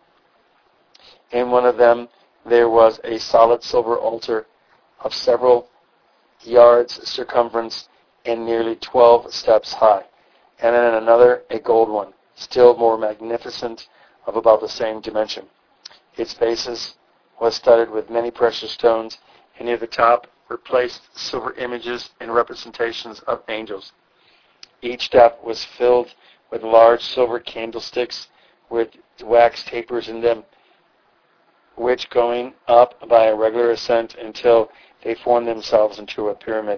In one of them there was a solid silver altar of several yards circumference and nearly twelve steps high, and in another a gold one, still more magnificent, of about the same dimension. Its basis was studded with many precious stones, and near the top were placed silver images and representations of angels. Each step was filled with large silver candlesticks with wax tapers in them, which, going up by a regular ascent until they formed themselves into a pyramid,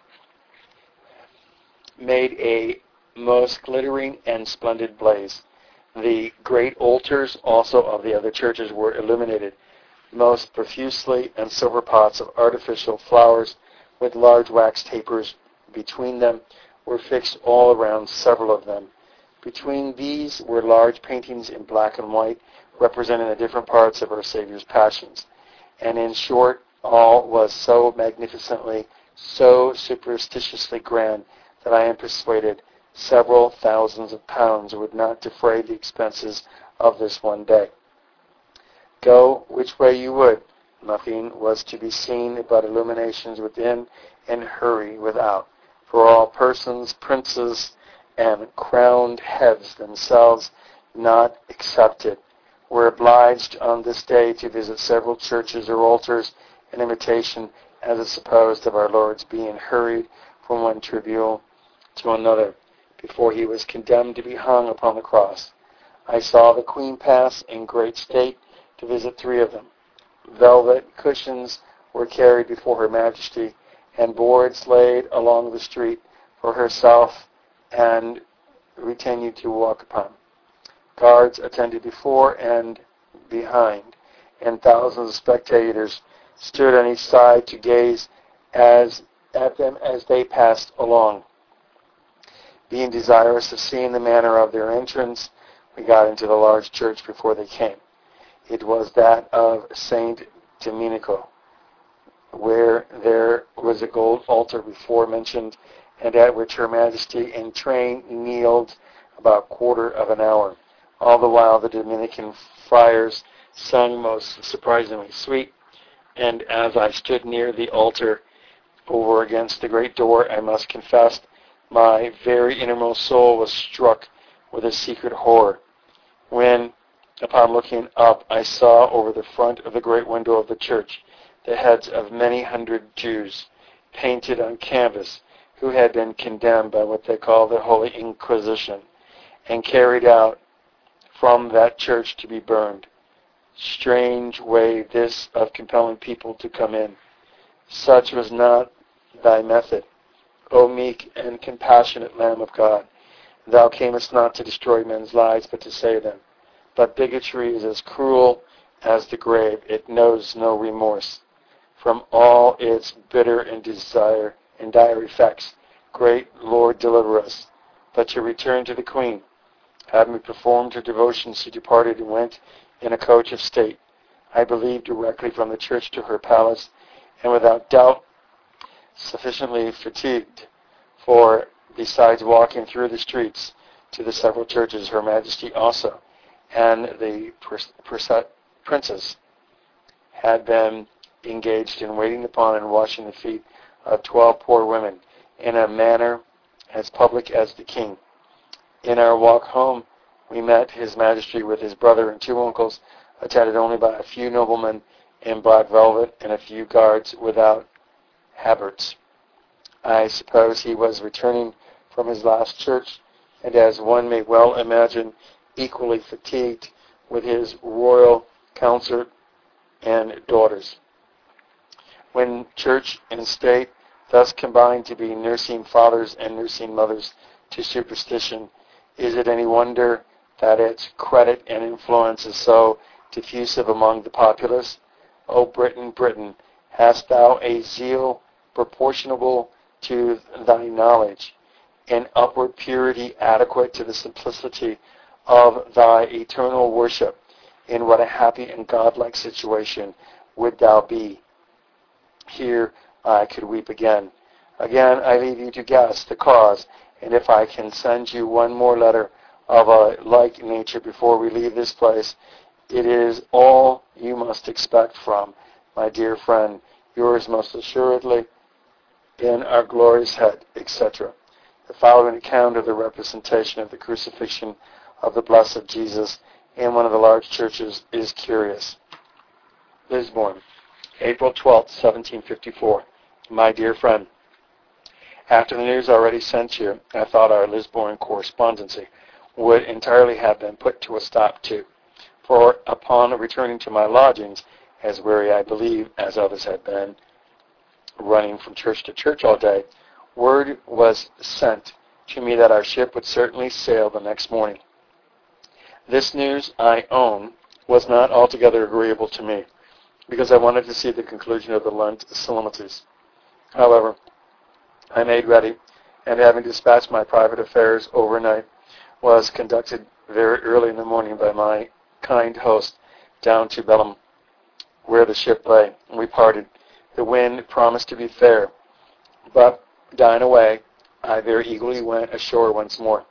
made a most glittering and splendid blaze. The great altars also of the other churches were illuminated most profusely, and silver pots of artificial flowers with large wax tapers between them were fixed all around several of them. Between these were large paintings in black and white representing the different parts of our Savior's passions. And in short, all was so magnificently, so superstitiously grand that I am persuaded several thousands of pounds would not defray the expenses of this one day. Go which way you would, nothing was to be seen but illuminations within and hurry without, for all persons, princes, and crowned heads themselves not excepted, were obliged on this day to visit several churches or altars in imitation, as is supposed, of our Lord's being hurried from one tribunal to another before he was condemned to be hung upon the cross. I saw the Queen pass in great state to visit three of them. Velvet cushions were carried before Her Majesty, and boards laid along the street for herself and retinue to walk upon. Guards attended before and behind, and thousands of spectators stood on each side to gaze as at them as they passed along. Being desirous of seeing the manner of their entrance, we got into the large church before they came. It was that of Saint Domenico, where there was a gold altar before mentioned, and at which Her Majesty in train kneeled about a quarter of an hour. All the while the Dominican friars sung most surprisingly sweet, and as I stood near the altar over against the great door, I must confess my very innermost soul was struck with a secret horror, when, upon looking up, I saw over the front of the great window of the church the heads of many hundred Jews, painted on canvas, who had been condemned by what they call the Holy Inquisition, and carried out from that church to be burned. Strange way this of compelling people to come in. Such was not thy method, O meek and compassionate Lamb of God. Thou camest not to destroy men's lives, but to save them. But bigotry is as cruel as the grave. It knows no remorse. From all its bitter and desire and dire effects, great Lord, deliver us. but to return to the Queen. Having performed her devotions, she departed and went in a coach of state, I believe directly from the church to her palace, and without doubt sufficiently fatigued, for besides walking through the streets to the several churches, Her Majesty also and the princess had been engaged in waiting upon and washing the feet of twelve poor women in a manner as public as the king. In our walk home, we met His Majesty with his brother and two uncles, attended only by a few noblemen in black velvet and a few guards without haberts. I suppose he was returning from his last church, and as one may well imagine, equally fatigued with his royal consort and daughters. When church and state thus combine to be nursing fathers and nursing mothers to superstition, is it any wonder that its credit and influence is so diffusive among the populace? O Britain, Britain, hast thou a zeal proportionable to thy knowledge, and upward purity adequate to the simplicity of thy eternal worship? In what a happy and godlike situation would thou be! Here I could weep again. Again I leave you to guess the cause, and if I can send you one more letter of a like nature before we leave this place, it is all you must expect from, my dear friend, yours most assuredly, in our glorious head, et cetera. The following account of the representation of the crucifixion of the blessed Jesus in one of the large churches is curious. Lisbon, April twelfth, seventeen fifty-four. My dear friend, after the news already sent you, I thought our Lisbon correspondency would entirely have been put to a stop too. For upon returning to my lodgings, as weary I believe as others had been, running from church to church all day, word was sent to me that our ship would certainly sail the next morning. This news, I own, was not altogether agreeable to me, because I wanted to see the conclusion of the Lent solemnities. However, I made ready, and having dispatched my private affairs overnight, was conducted very early in the morning by my kind host down to Belem, where the ship lay. We parted. The wind promised to be fair, but dying away, I very eagerly went ashore once more.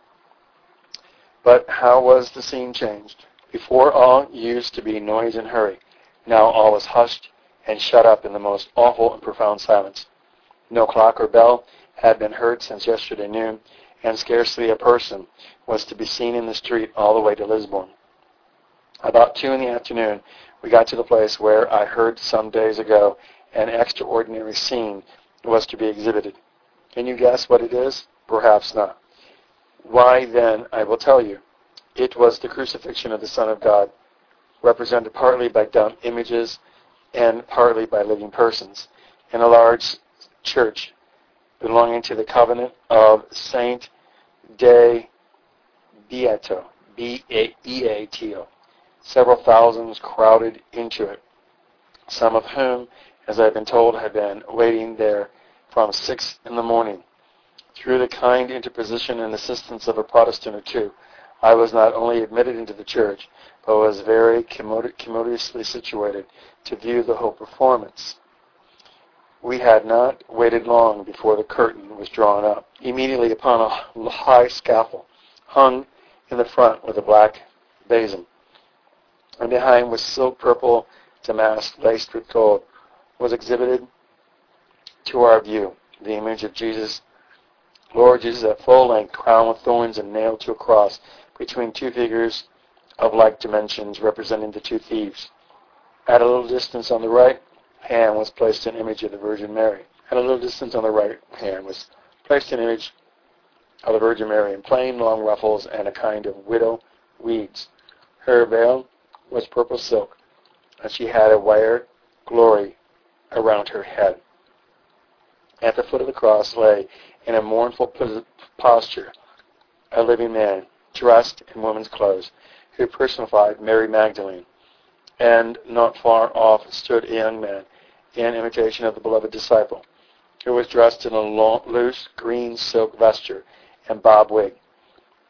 But how was the scene changed? Before, all used to be noise and hurry. Now all was hushed and shut up in the most awful and profound silence. No clock or bell had been heard since yesterday noon, and scarcely a person was to be seen in the street all the way to Lisbon. About two in the afternoon, we got to the place where I heard some days ago an extraordinary scene was to be exhibited. Can you guess what it is? Perhaps not. Why, then, I will tell you. It was the crucifixion of the Son of God, represented partly by dumb images and partly by living persons, in a large church belonging to the Convent of Saint de Beato, B E A T O. Several thousands crowded into it, some of whom, as I have been told, had been waiting there from six in the morning. Through the kind interposition and assistance of a Protestant or two, I was not only admitted into the church, but was very commodi- commodiously situated to view the whole performance. We had not waited long before the curtain was drawn up. Immediately upon a high scaffold, hung in the front with a black basin, and behind was silk purple damask laced with gold, was exhibited to our view the image of Jesus, Lord Jesus, at full length, crowned with thorns and nailed to a cross between two figures of like dimensions representing the two thieves. At a little distance on the right hand was placed an image of the Virgin Mary. At a little distance on the right hand was placed an image of the Virgin Mary in plain long ruffles and a kind of widow weeds. Her veil was purple silk, and she had a wire glory around her head. At the foot of the cross lay, in a mournful posture, a living man, dressed in woman's clothes, who personified Mary Magdalene. And not far off stood a young man, in imitation of the beloved disciple, who was dressed in a long, loose green silk vesture and bob wig,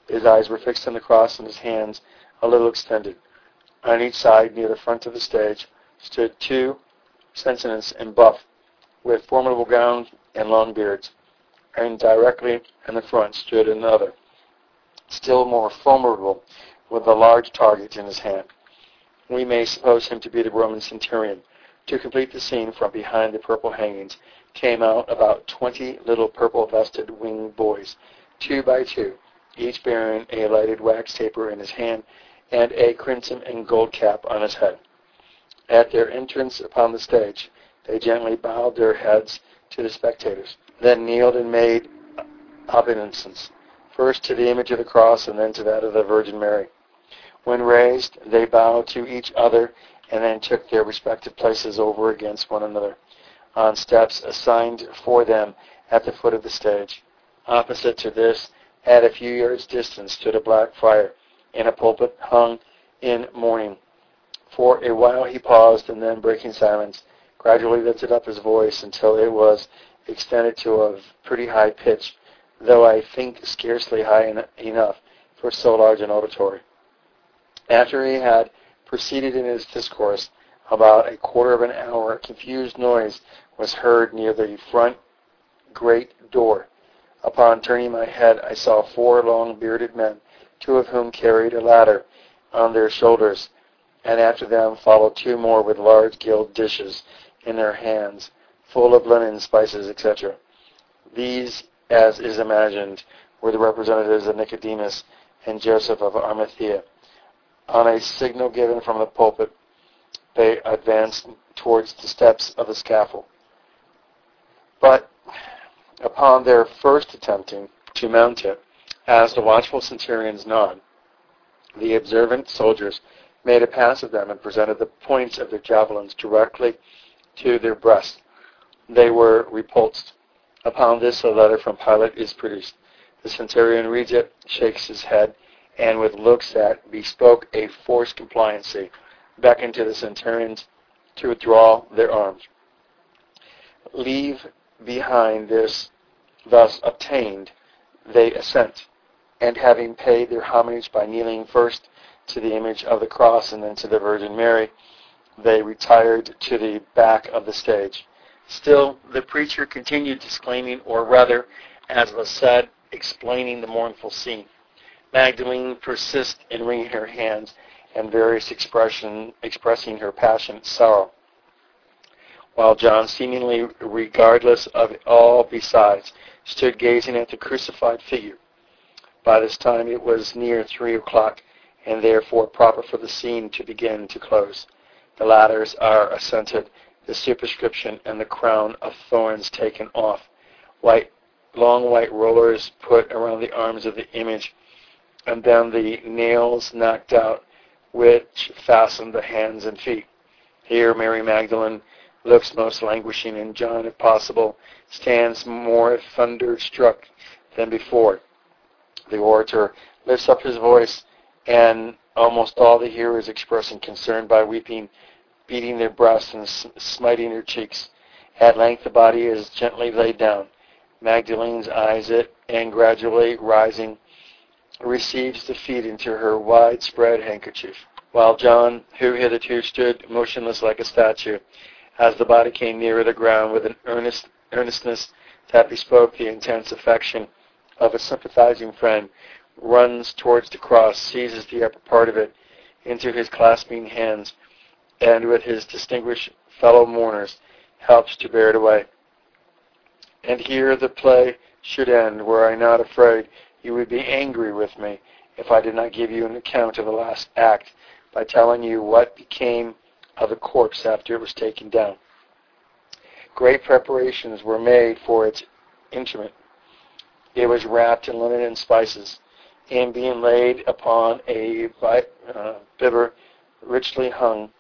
His eyes were fixed on the cross, and his hands a little extended. On each side, near the front of the stage, stood two sentinels in buff, with formidable gowns and long beards, and directly in the front stood another, still more formidable, with a large target in his hand. We may suppose him to be the Roman centurion. To complete the scene, from behind the purple hangings came out about twenty little purple-vested winged boys, two by two, each bearing a lighted wax taper in his hand and a crimson and gold cap on his head. At their entrance upon the stage, they gently bowed their heads to the spectators, then kneeled and made obeisance, first to the image of the cross and then to that of the Virgin Mary. When raised, they bowed to each other and then took their respective places over against one another on steps assigned for them at the foot of the stage. Opposite to this, at a few yards' distance, stood a black friar in a pulpit hung in mourning. For a while he paused, and then, breaking silence, gradually lifted up his voice until it was extended to a pretty high pitch, though I think scarcely high en- enough for so large an auditory. After he had proceeded in his discourse about a quarter of an hour, a confused noise was heard near the front great door. Upon turning my head, I saw four long bearded men, two of whom carried a ladder on their shoulders, and after them followed two more with large gilt dishes in their hands, full of linen, spices, et cetera. These, as is imagined, were the representatives of Nicodemus and Joseph of Arimathea. On a signal given from the pulpit, they advanced towards the steps of the scaffold. But upon their first attempting to mount it, as the watchful centurions nod, the observant soldiers made a pass of them and presented the points of their javelins directly to their breasts. They were repulsed. Upon this, a letter from Pilate is produced. The centurion reads it, shakes his head, and with looks that bespoke a forced compliancy, beckoned to the centurions to withdraw their arms. Leave behind this thus obtained, they assent, and having paid their homage by kneeling first to the image of the cross and then to the Virgin Mary, they retired to the back of the stage. Still, the preacher continued disclaiming, or rather, as was said, explaining the mournful scene. Magdalene persists in wringing her hands and various expression, expressing her passionate sorrow, while John, seemingly regardless of all besides, stood gazing at the crucified figure. By this time it was near three o'clock, and therefore proper for the scene to begin to close. The ladders are ascended, the superscription and the crown of thorns taken off, white, long white rollers put around the arms of the image, and then the nails knocked out, which fastened the hands and feet. Here Mary Magdalene looks most languishing, and John, if possible, stands more thunderstruck than before. The orator lifts up his voice, and almost all the hearers expressing concern by weeping, beating their breasts and smiting their cheeks. At length the body is gently laid down. Magdalene's eyes it, and gradually rising, receives the feet into her wide-spread handkerchief, while John, who hitherto stood motionless like a statue, as the body came nearer the ground with an earnest earnestness that bespoke the intense affection of a sympathizing friend, runs towards the cross, seizes the upper part of it into his clasping hands, and with his distinguished fellow mourners helps to bear it away. And here the play should end, were I not afraid you would be angry with me if I did not give you an account of the last act by telling you what became of the corpse after it was taken down. Great preparations were made for its interment. It was wrapped in linen and spices, and being laid upon a uh, bier richly hung,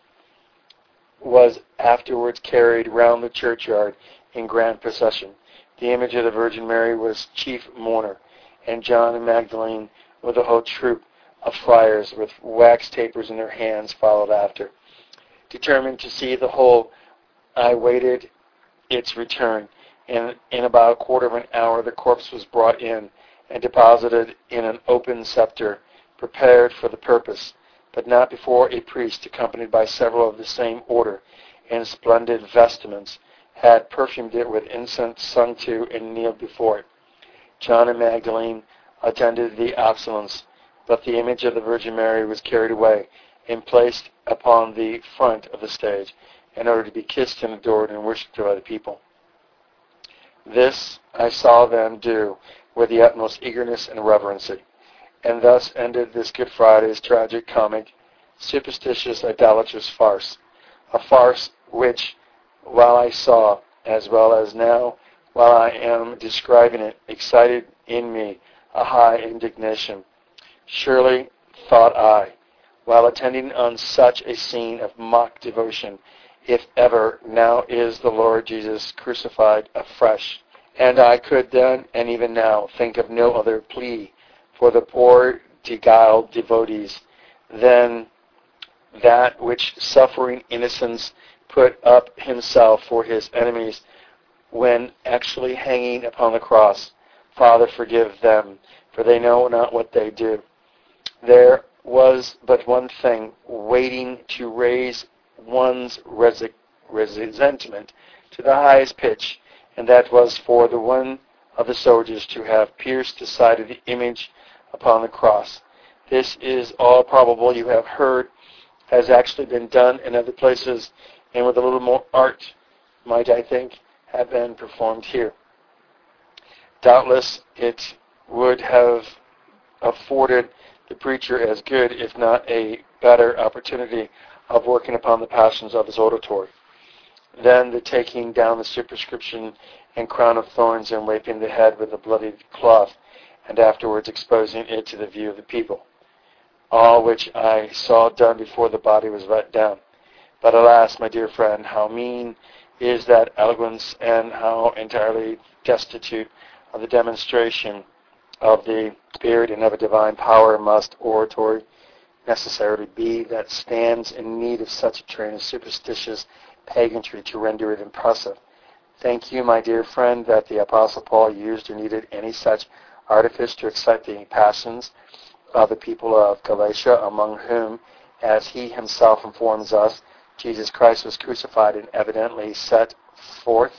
was afterwards carried round the churchyard in grand procession. The image of the Virgin Mary was chief mourner, and John and Magdalene, with a whole troop of friars with wax tapers in their hands, followed after. Determined to see the whole, I waited its return, and in about a quarter of an hour the corpse was brought in, and deposited in an open scepter, prepared for the purpose, but not before a priest, accompanied by several of the same order, in splendid vestments, had perfumed it with incense, sung to, and kneeled before it. John and Magdalene attended the obsolence, but the image of the Virgin Mary was carried away and placed upon the front of the stage in order to be kissed and adored and worshipped by the people. This I saw them do with the utmost eagerness and reverency. And thus ended this Good Friday's tragic, comic, superstitious, idolatrous farce, a farce which, while I saw, as well as now, while I am describing it, excited in me a high indignation. Surely, thought I, while attending on such a scene of mock devotion, if ever now is the Lord Jesus crucified afresh. And I could then, and even now, think of no other plea for the poor beguiled devotees than that which suffering innocence put up himself for his enemies when actually hanging upon the cross. Father, forgive them, for they know not what they do. There was but one thing waiting to raise one's resi- resentment to the highest pitch, and that was for the one of the soldiers to have pierced the side of the image upon the cross. This is all probable, you have heard, has actually been done in other places, and with a little more art, might I think, have been performed here. Doubtless it would have afforded the preacher as good, if not a better, opportunity of working upon the passions of his auditory. Then the taking down the superscription and crown of thorns and wiping the head with a bloody cloth, and afterwards exposing it to the view of the people. All which I saw done before the body was let down. But alas, my dear friend, how mean is that eloquence, and how entirely destitute of the demonstration of the Spirit and of a divine power must oratory necessarily be, that stands in need of such a train of superstitious paganry to render it impressive. Thank you, my dear friend, that the Apostle Paul used or needed any such artifice to excite the passions of the people of Galatia, among whom, as he himself informs us, Jesus Christ was crucified and evidently set forth.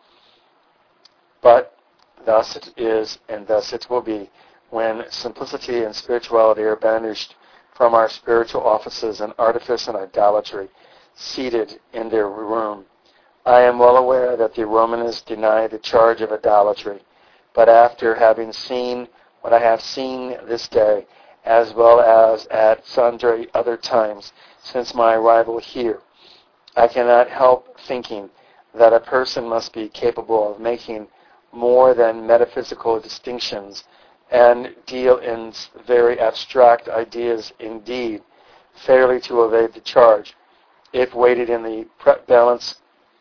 But thus it is, and thus it will be, when simplicity and spirituality are banished from our spiritual offices, and artifice and idolatry seated in their room. I am well aware that the Romanists deny the charge of idolatry, but after having seen what I have seen this day, as well as at sundry other times since my arrival here, I cannot help thinking that a person must be capable of making more than metaphysical distinctions and deal in very abstract ideas indeed, fairly to evade the charge. If weighted in the balance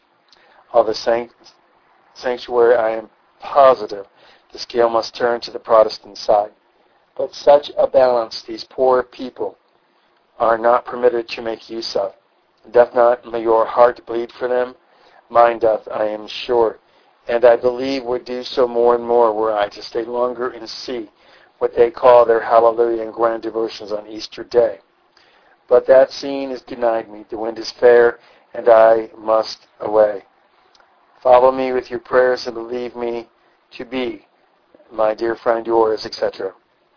of the sanctuary, I am positive the scale must turn to the Protestant side. But such a balance these poor people are not permitted to make use of. Doth not your heart bleed for them? Mine doth, I am sure, and I believe would do so more and more were I to stay longer and see what they call their hallelujah and grand devotions on Easter Day. But that scene is denied me. The wind is fair, and I must away. Follow me with your prayers, and believe me to be, my dear friend, yours, et cetera.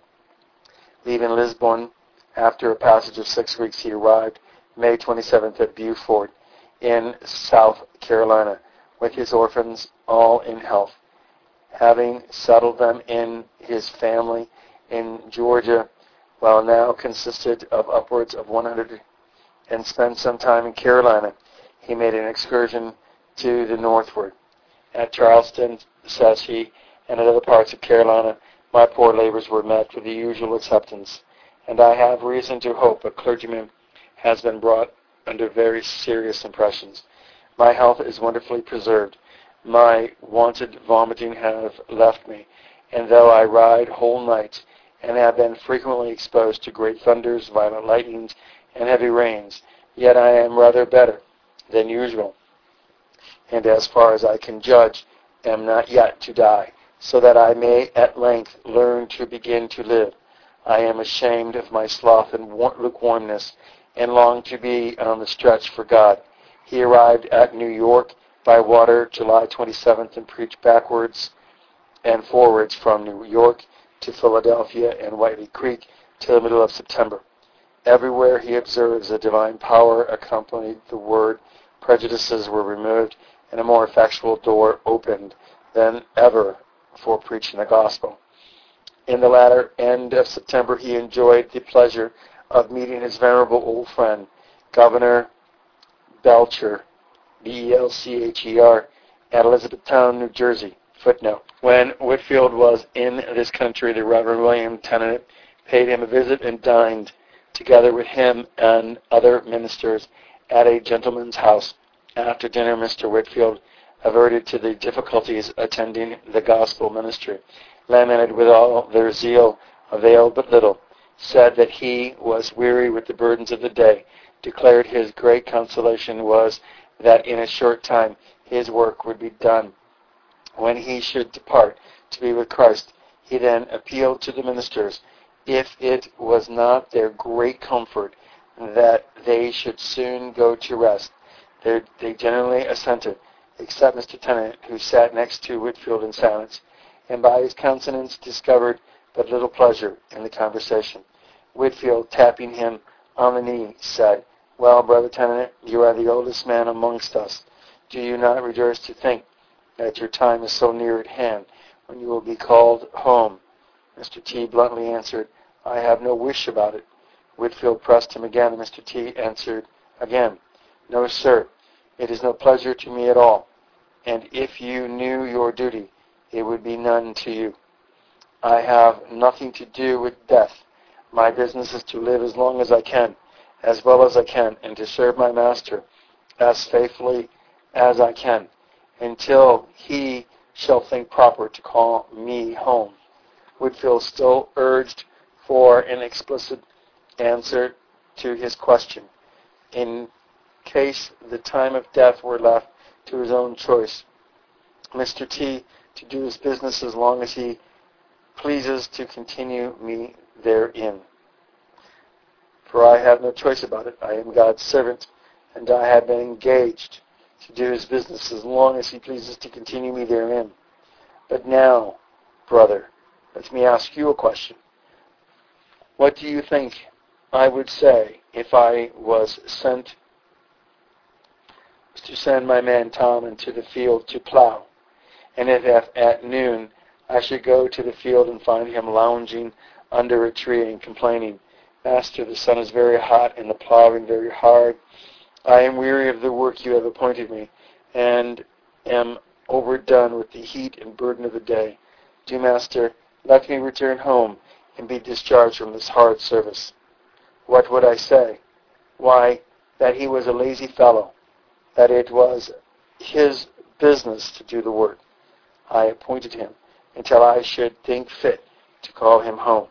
Leaving Lisbon, after a passage of six weeks, he arrived May twenty-seventh at Beaufort in South Carolina, with his orphans all in health. Having settled them in his family in Georgia, while now consisted of upwards of one hundred, and spent some time in Carolina, he made an excursion to the northward. At Charleston, says he, and at other parts of Carolina, my poor labors were met with the usual acceptance, and I have reason to hope a clergyman has been brought under very serious impressions. My health is wonderfully preserved. My wonted vomiting have left me, and though I ride whole nights, and have been frequently exposed to great thunders, violent lightnings, and heavy rains, yet I am rather better than usual, and as far as I can judge, am not yet to die. so that I may at length learn to begin to live. I am ashamed of my sloth and lukewarmness, and long to be on the stretch for God. He arrived at New York by water July twenty-seventh and preached backwards and forwards from New York to Philadelphia and Whiteley Creek till the middle of September. Everywhere he observes a divine power accompanied the word, prejudices were removed, and a more effectual door opened than ever for preaching the gospel. In the latter end of September, he enjoyed the pleasure of meeting his venerable old friend, Governor Belcher, B E L C H E R, at Elizabethtown, New Jersey. Footnote. When Whitefield was in this country, the Reverend William Tennant paid him a visit and dined together with him and other ministers at a gentleman's house. After dinner, Mister Whitefield averted to the difficulties attending the gospel ministry, lamented with all their zeal availed but little, said that he was weary with the burdens of the day, declared his great consolation was that in a short time his work would be done. When he should depart to be with Christ, he then appealed to the ministers if it was not their great comfort that they should soon go to rest. They, they generally assented, except Mister Tennant, who sat next to Whitefield in silence, and by his countenance discovered but little pleasure in the conversation. Whitefield, tapping him on the knee, said, "Well, Brother Tennant, you are the oldest man amongst us. Do you not rejoice to think that your time is so near at hand when you will be called home?" Mister T. bluntly answered, "I have no wish about it." Whitefield pressed him again, and Mister T. answered again, "No, sir, it is no pleasure to me at all, and if you knew your duty, it would be none to you. I have nothing to do with death. My business is to live as long as I can, as well as I can, and to serve my master as faithfully as I can, until he shall think proper to call me home." Whitefield still urged for an explicit answer to his question, in case the time of death were left to his own choice. Mister T. to do his business as long as he pleases to continue me therein. For I have no choice about it. I am God's servant, and I have been engaged to do his business as long as he pleases to continue me therein. But now, brother, let me ask you a question. What do you think I would say if I was sent to send my man Tom into the field to plow, and if at noon I should go to the field and find him lounging under a tree and complaining, "Master, the sun is very hot and the plowing very hard. I am weary of the work you have appointed me, and am overdone with the heat and burden of the day. Do, Master, let me return home and be discharged from this hard service." What would I say? Why, that he was a lazy fellow, that it was his business to do the work. I appointed him until I should think fit to call him home.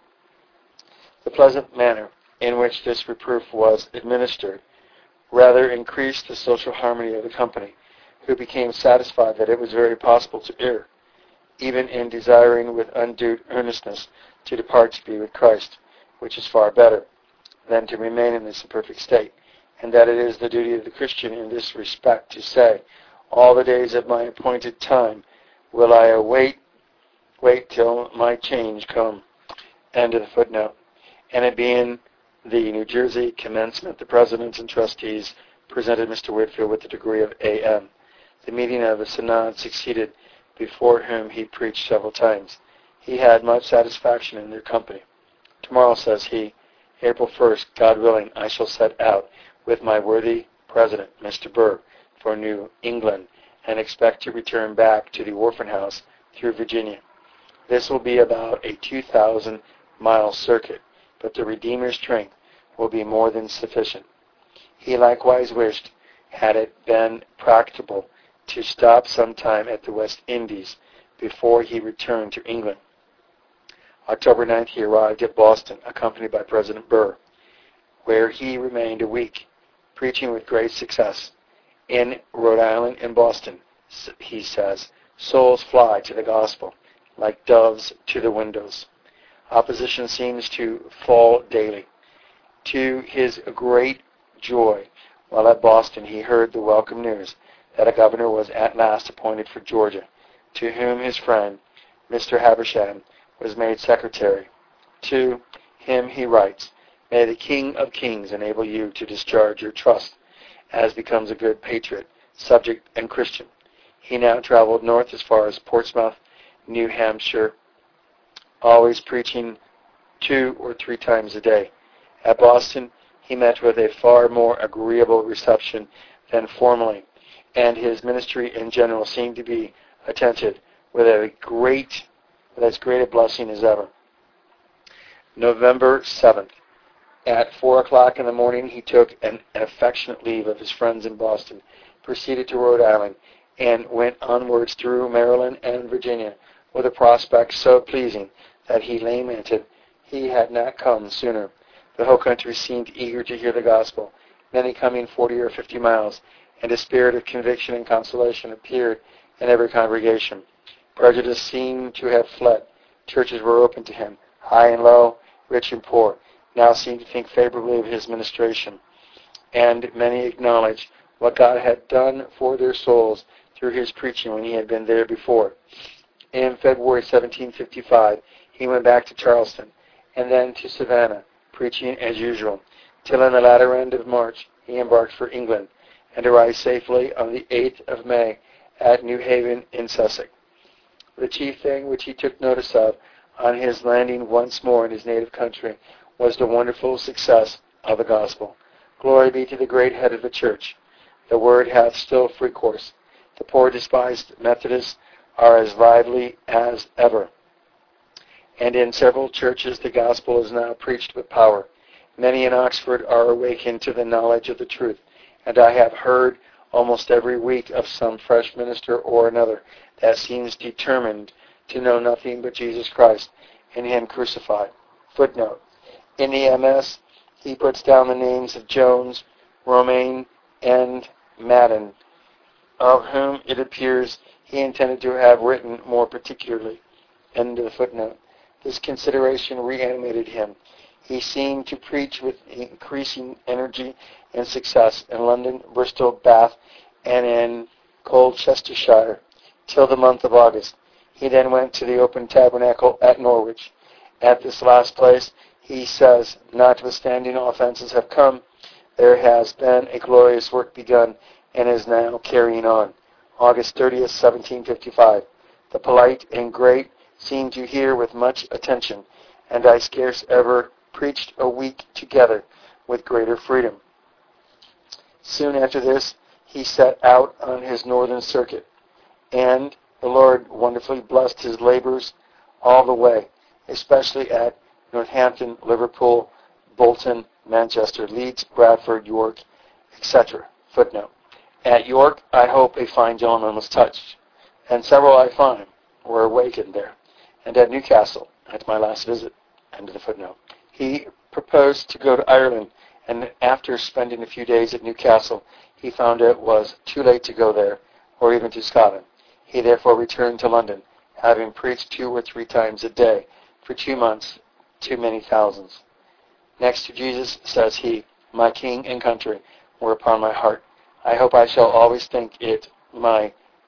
The pleasant manner in which this reproof was administered rather increased the social harmony of the company, who became satisfied that it was very possible to err, even in desiring with undue earnestness to depart to be with Christ, which is far better than to remain in this imperfect state, and that it is the duty of the Christian in this respect to say, "All the days of my appointed time will I await, wait till my change come." End of the footnote. And it being the New Jersey commencement, the presidents and trustees presented Mister Whitefield with the degree of A M The meeting of the synod succeeded, before whom he preached several times. He had much satisfaction in their company. "Tomorrow," says he, "April first, God willing, I shall set out with my worthy president, Mister Burr, for New England, and expect to return back to the orphan house through Virginia. This will be about a two thousand mile circuit, but the Redeemer's strength will be more than sufficient." He likewise wished, had it been practicable, to stop some time at the West Indies before he returned to England. October ninth, he arrived at Boston, accompanied by President Burr, where he remained a week, preaching with great success. "In Rhode Island and Boston," he says, "souls fly to the gospel, like doves to the windows. Opposition seems to fall daily. To his great joy, while at Boston, he heard the welcome news that a governor was at last appointed for Georgia, to whom his friend, Mister Habersham, was made secretary. To him he writes, "May the King of Kings enable you to discharge your trust, as becomes a good patriot, subject, and Christian." He now traveled north as far as Portsmouth, New Hampshire, always preaching two or three times a day. At Boston, he met with a far more agreeable reception than formerly, and his ministry in general seemed to be attended with a great, with as great a blessing as ever. November seventh. At four o'clock in the morning, he took an affectionate leave of his friends in Boston, proceeded to Rhode Island, and went onwards through Maryland and Virginia with a prospect so pleasing that he lamented he had not come sooner. The whole country seemed eager to hear the gospel, many coming forty or fifty miles, and a spirit of conviction and consolation appeared in every congregation. Prejudice seemed to have fled. Churches were open to him, high and low, rich and poor, now seemed to think favorably of his ministration, and many acknowledged what God had done for their souls through his preaching when he had been there before. In February seventeen fifty-five, he went back to Charleston, and then to Savannah, preaching as usual, till in the latter end of March he embarked for England, and arrived safely on the eighth of May at New Haven in Sussex. The chief thing which he took notice of on his landing once more in his native country was the wonderful success of the gospel. Glory be to the great head of the church. The word hath still free course. The poor despised Methodists are as lively as ever, and in several churches the gospel is now preached with power. Many in Oxford are awakened to the knowledge of the truth, and I have heard almost every week of some fresh minister or another that seems determined to know nothing but Jesus Christ and him crucified. Footnote: in the M S, he puts down the names of Jones, Romaine, and Madden, of whom it appears he intended to have written more particularly. End of the footnote. This consideration reanimated him. He seemed to preach with increasing energy and success in London, Bristol, Bath, and in Colchestershire till the month of August. He then went to the open tabernacle at Norwich. At this last place, he says, notwithstanding offenses have come, there has been a glorious work begun and is now carrying on. August thirtieth, seventeen fifty-five. The polite and great seem to hear with much attention, and I scarce ever preached a week together with greater freedom. Soon after this, he set out on his northern circuit, and the Lord wonderfully blessed his labors all the way, especially at Northampton, Liverpool, Bolton, Manchester, Leeds, Bradford, York, et cetera. Footnote: at York, I hope a fine gentleman was touched, and several I find were awakened there, and at Newcastle, at my last visit. End of the footnote. He proposed to go to Ireland, and after spending a few days at Newcastle, he found it was too late to go there, or even to Scotland. He therefore returned to London, having preached two or three times a day for two months to many thousands. Next to Jesus, says he, my King and country were upon my heart. I hope I shall always think it my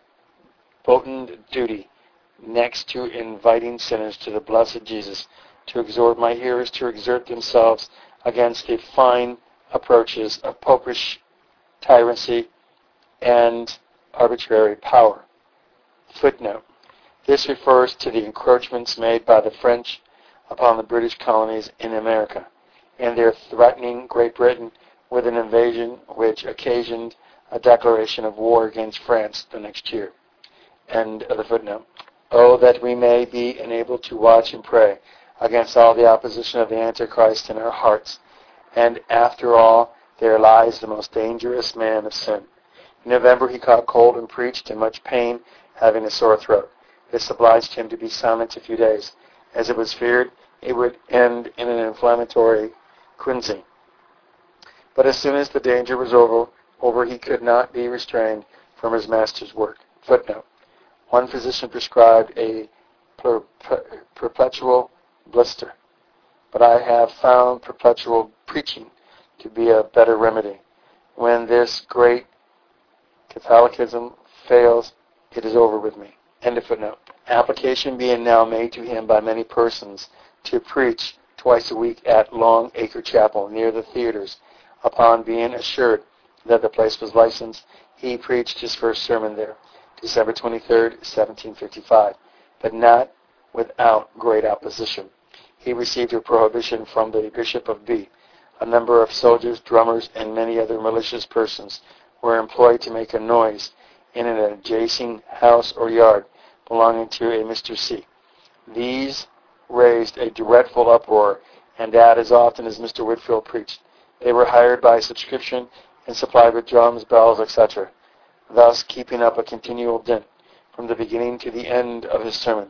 potent duty, next to inviting sinners to the blessed Jesus, to exhort my hearers to exert themselves against the fine approaches of popish tyranny and arbitrary power. Footnote: this refers to the encroachments made by the French upon the British colonies in America, and their threatening Great Britain with an invasion which occasioned a declaration of war against France the next year. End of the footnote. Oh, that we may be enabled to watch and pray against all the opposition of the Antichrist in our hearts. And after all, there lies the most dangerous man of sin. In November he caught cold and preached in much pain, having a sore throat. This obliged him to be silent a few days, as it was feared it would end in an inflammatory quinsy. But as soon as the danger was over, over he could not be restrained from his master's work. Footnote: one physician prescribed a per, per, perpetual blister. But I have found perpetual preaching to be a better remedy. When this great Catholicism fails, it is over with me. End of footnote. Application being now made to him by many persons to preach twice a week at Long Acre Chapel near the theaters. Upon being assured that the place was licensed, he preached his first sermon there, December twenty-third, seventeen fifty-five, but not without great opposition. He received a prohibition from the Bishop of B. A number of soldiers, drummers, and many other malicious persons were employed to make a noise in an adjacent house or yard belonging to a Mister C. These raised a dreadful uproar, and that as often as Mister Whitefield preached. They were hired by subscription and supplied with drums, bells, et cetera, thus keeping up a continual din from the beginning to the end of his sermon.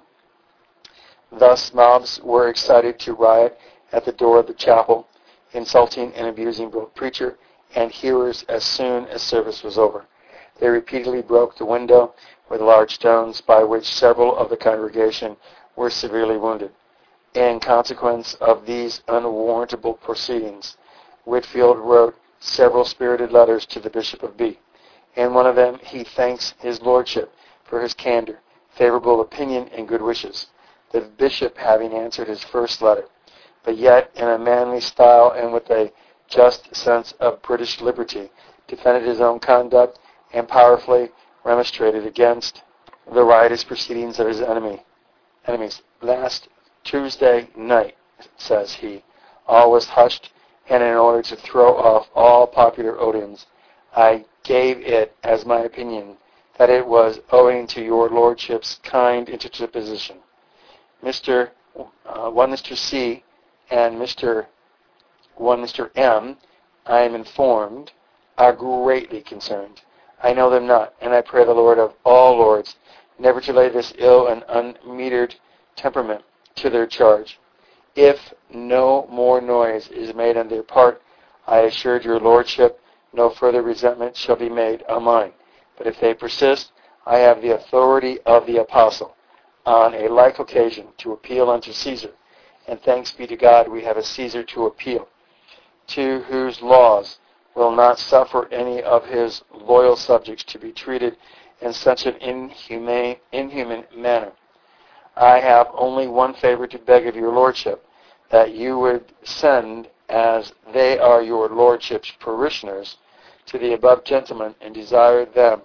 Thus mobs were excited to riot at the door of the chapel, insulting and abusing both preacher and hearers as soon as service was over. They repeatedly broke the window with large stones, by which several of the congregation were severely wounded. In consequence of these unwarrantable proceedings, Whitefield wrote several spirited letters to the Bishop of B. In one of them he thanks his lordship for his candor, favorable opinion, and good wishes, the bishop having answered his first letter, but yet in a manly style and with a just sense of British liberty, defended his own conduct and powerfully remonstrated against the riotous proceedings of his enemy, enemies. Last Tuesday night, says he, all was hushed, and in order to throw off all popular odiums, I gave it as my opinion that it was owing to your lordship's kind interposition. Mister Uh, one Mister C and Mister one Mister M, I am informed, are greatly concerned. I know them not, and I pray the Lord of all lords never to lay this ill and unmetered temperament to their charge. If no more noise is made on their part, I assure your lordship no further resentment shall be made on mine. But if they persist, I have the authority of the apostle on a like occasion to appeal unto Caesar. And thanks be to God, we have a Caesar to appeal, to whose laws will not suffer any of his loyal subjects to be treated in such an inhumane, inhuman manner. I have only one favor to beg of your lordship, that you would send, as they are your lordship's parishioners, to the above gentlemen, and desire them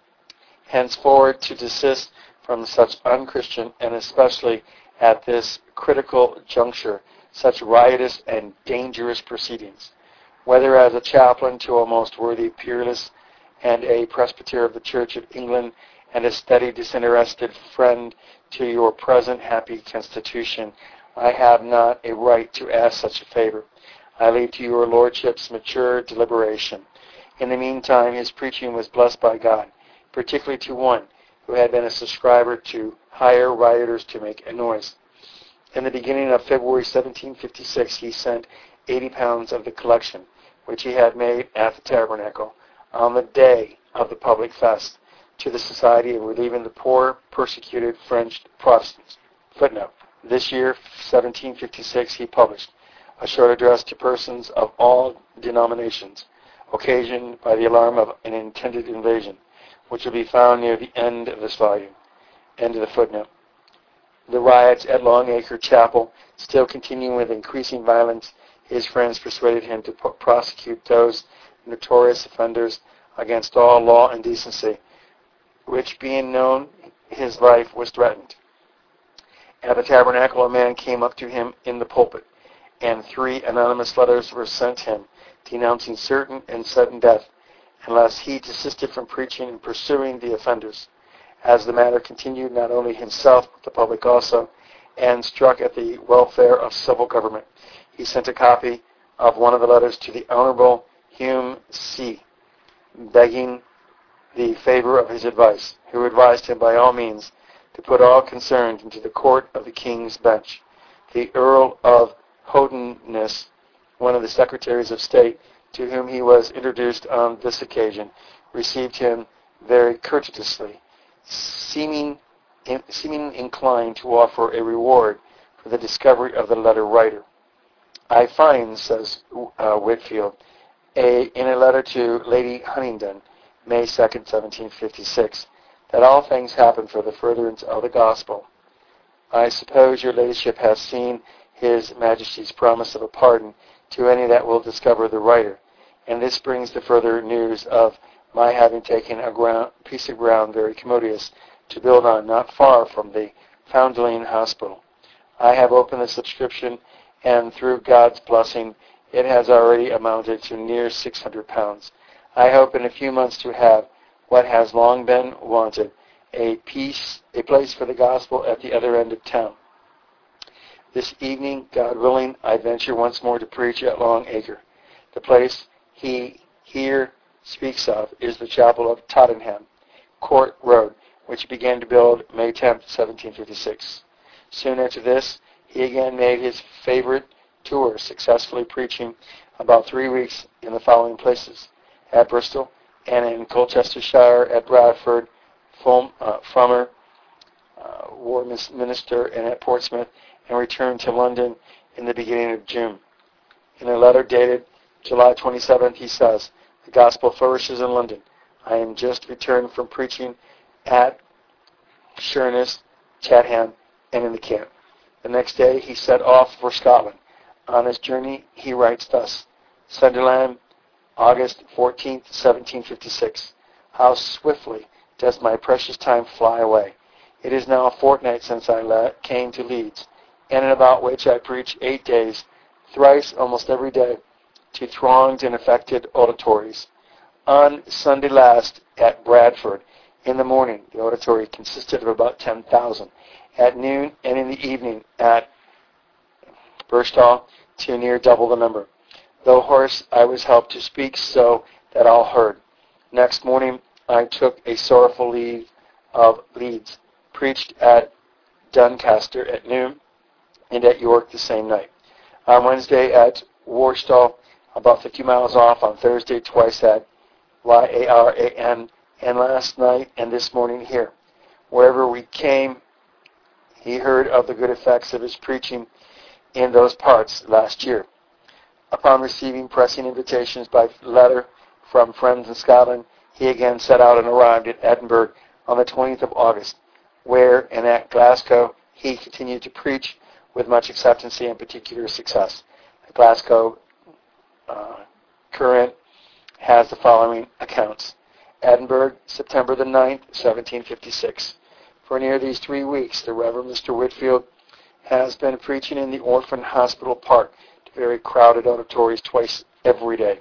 henceforward to desist from such unchristian, and especially at this critical juncture, such riotous and dangerous proceedings, whether as a chaplain to a most worthy peerless and a presbyter of the Church of England, and a steady disinterested friend to your present happy constitution, I have not a right to ask such a favor. I leave to your lordship's mature deliberation. In the meantime, his preaching was blessed by God, particularly to one who had been a subscriber to hire rioters to make a noise. In the beginning of February seventeen fifty-six, he sent eighty pounds of the collection, which he had made at the tabernacle, on the day of the public fest, to the Society of Relieving the Poor, Persecuted French Protestants. Footnote. This year, seventeen fifty-six, he published a short address to persons of all denominations, occasioned by the alarm of an intended invasion, which will be found near the end of this volume. End of the footnote. The riots at Long Acre Chapel still continuing with increasing violence, his friends persuaded him to prosecute those notorious offenders against all law and decency, which being known, his life was threatened. At the tabernacle, a man came up to him in the pulpit, and three anonymous letters were sent him, denouncing certain and sudden death, unless he desisted from preaching and pursuing the offenders. As the matter continued, not only himself, but the public also, and struck at the welfare of civil government, he sent a copy of one of the letters to the Honorable Hume C., begging the favor of his advice, who advised him by all means to put all concerned into the court of the King's Bench. The Earl of Hodeness, one of the Secretaries of State, to whom he was introduced on this occasion, received him very courteously, seeming seemingly inclined to offer a reward for the discovery of the letter writer. I find, says uh, Whitefield, a, in a letter to Lady Huntingdon, May second, seventeen fifty-six, that all things happen for the furtherance of the gospel. I suppose your ladyship has seen His Majesty's promise of a pardon to any that will discover the writer, and this brings the further news of my having taken a ground, piece of ground very commodious to build on, not far from the Foundling Hospital. I have opened the subscription, and through God's blessing, it has already amounted to near six hundred pounds. I hope in a few months to have what has long been wanted, a piece, a place for the gospel at the other end of town. This evening, God willing, I venture once more to preach at Long Acre. The place he here speaks of is the chapel of Tottenham Court Road, which he began to build May tenth, seventeen fifty-six. Soon after this, he again made his favorite tour, successfully preaching about three weeks in the following places: at Bristol, and in Colchestershire, at Bradford, Fulham, uh, Frommer, uh, Warminster, and at Portsmouth, and returned to London in the beginning of June. In a letter dated July twenty-seventh, he says, "The gospel flourishes in London. I am just returned from preaching at Sheerness, Chatham, and in the camp." The next day he set off for Scotland. On his journey he writes thus: Sunderland, August fourteenth, seventeen fifty-six. How swiftly does my precious time fly away. It is now a fortnight since I le- came to Leeds, in and about which I preach eight days, thrice almost every day, to thronged and affected auditories. On Sunday last at Bradford, in the morning, the auditory consisted of about ten thousand. At noon and in the evening at Birstall, to near double the number. Though hoarse, I was helped to speak so that all heard. Next morning, I took a sorrowful leave of Leeds, preached at Doncaster at noon, and at York the same night. On Wednesday at Warstall, about fifty miles off. On Thursday, twice at Y A R A N, and last night and this morning here. Wherever we came, he heard of the good effects of his preaching in those parts last year. Upon receiving pressing invitations by letter from friends in Scotland, he again set out and arrived at Edinburgh on the twentieth of August, where and at Glasgow he continued to preach with much acceptance and particular success. The Glasgow uh, Courant has the following accounts. Edinburgh, September the ninth, seventeen fifty-six. For near these three weeks, the Reverend Mister Whitefield has been preaching in the Orphan Hospital Park to very crowded auditories twice every day.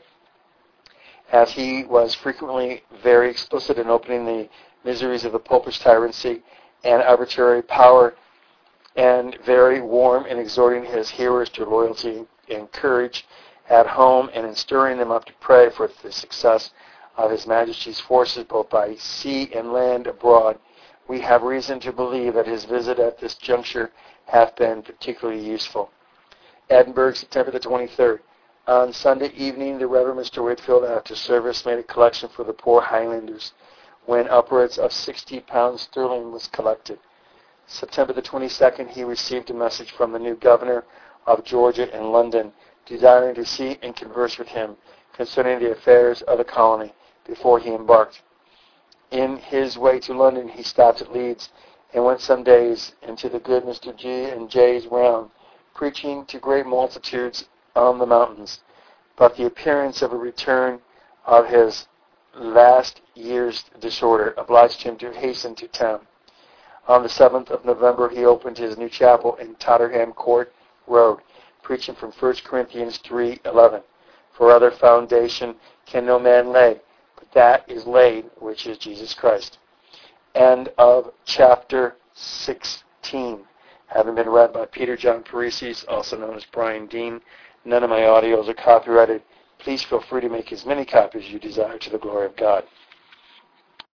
As he was frequently very explicit in opening the miseries of the popish tyranny and arbitrary power, and very warm in exhorting his hearers to loyalty and courage at home, and in stirring them up to pray for the success of His Majesty's forces both by sea and land abroad, we have reason to believe that his visit at this juncture hath been particularly useful. Edinburgh, September the twenty-third. On Sunday evening, the Reverend Mister Whitefield, after service, made a collection for the poor Highlanders, when upwards of sixty pounds sterling was collected. September the twenty-second, he received a message from the new governor of Georgia in London, desiring to see and converse with him concerning the affairs of the colony before he embarked. In his way to London, he stopped at Leeds and went some days into the good Mister G and J's round, preaching to great multitudes on the mountains. But the appearance of a return of his last year's disorder obliged him to hasten to town. On the seventh of November, he opened his new chapel in Tottenham Court Road, preaching from First Corinthians three eleven. For other foundation can no man lay, but that is laid, which is Jesus Christ. End of chapter sixteen. Having been read by Peter John Parisi, also known as Brian Dean. None of my audios are copyrighted. Please feel free to make as many copies as you desire to the glory of God.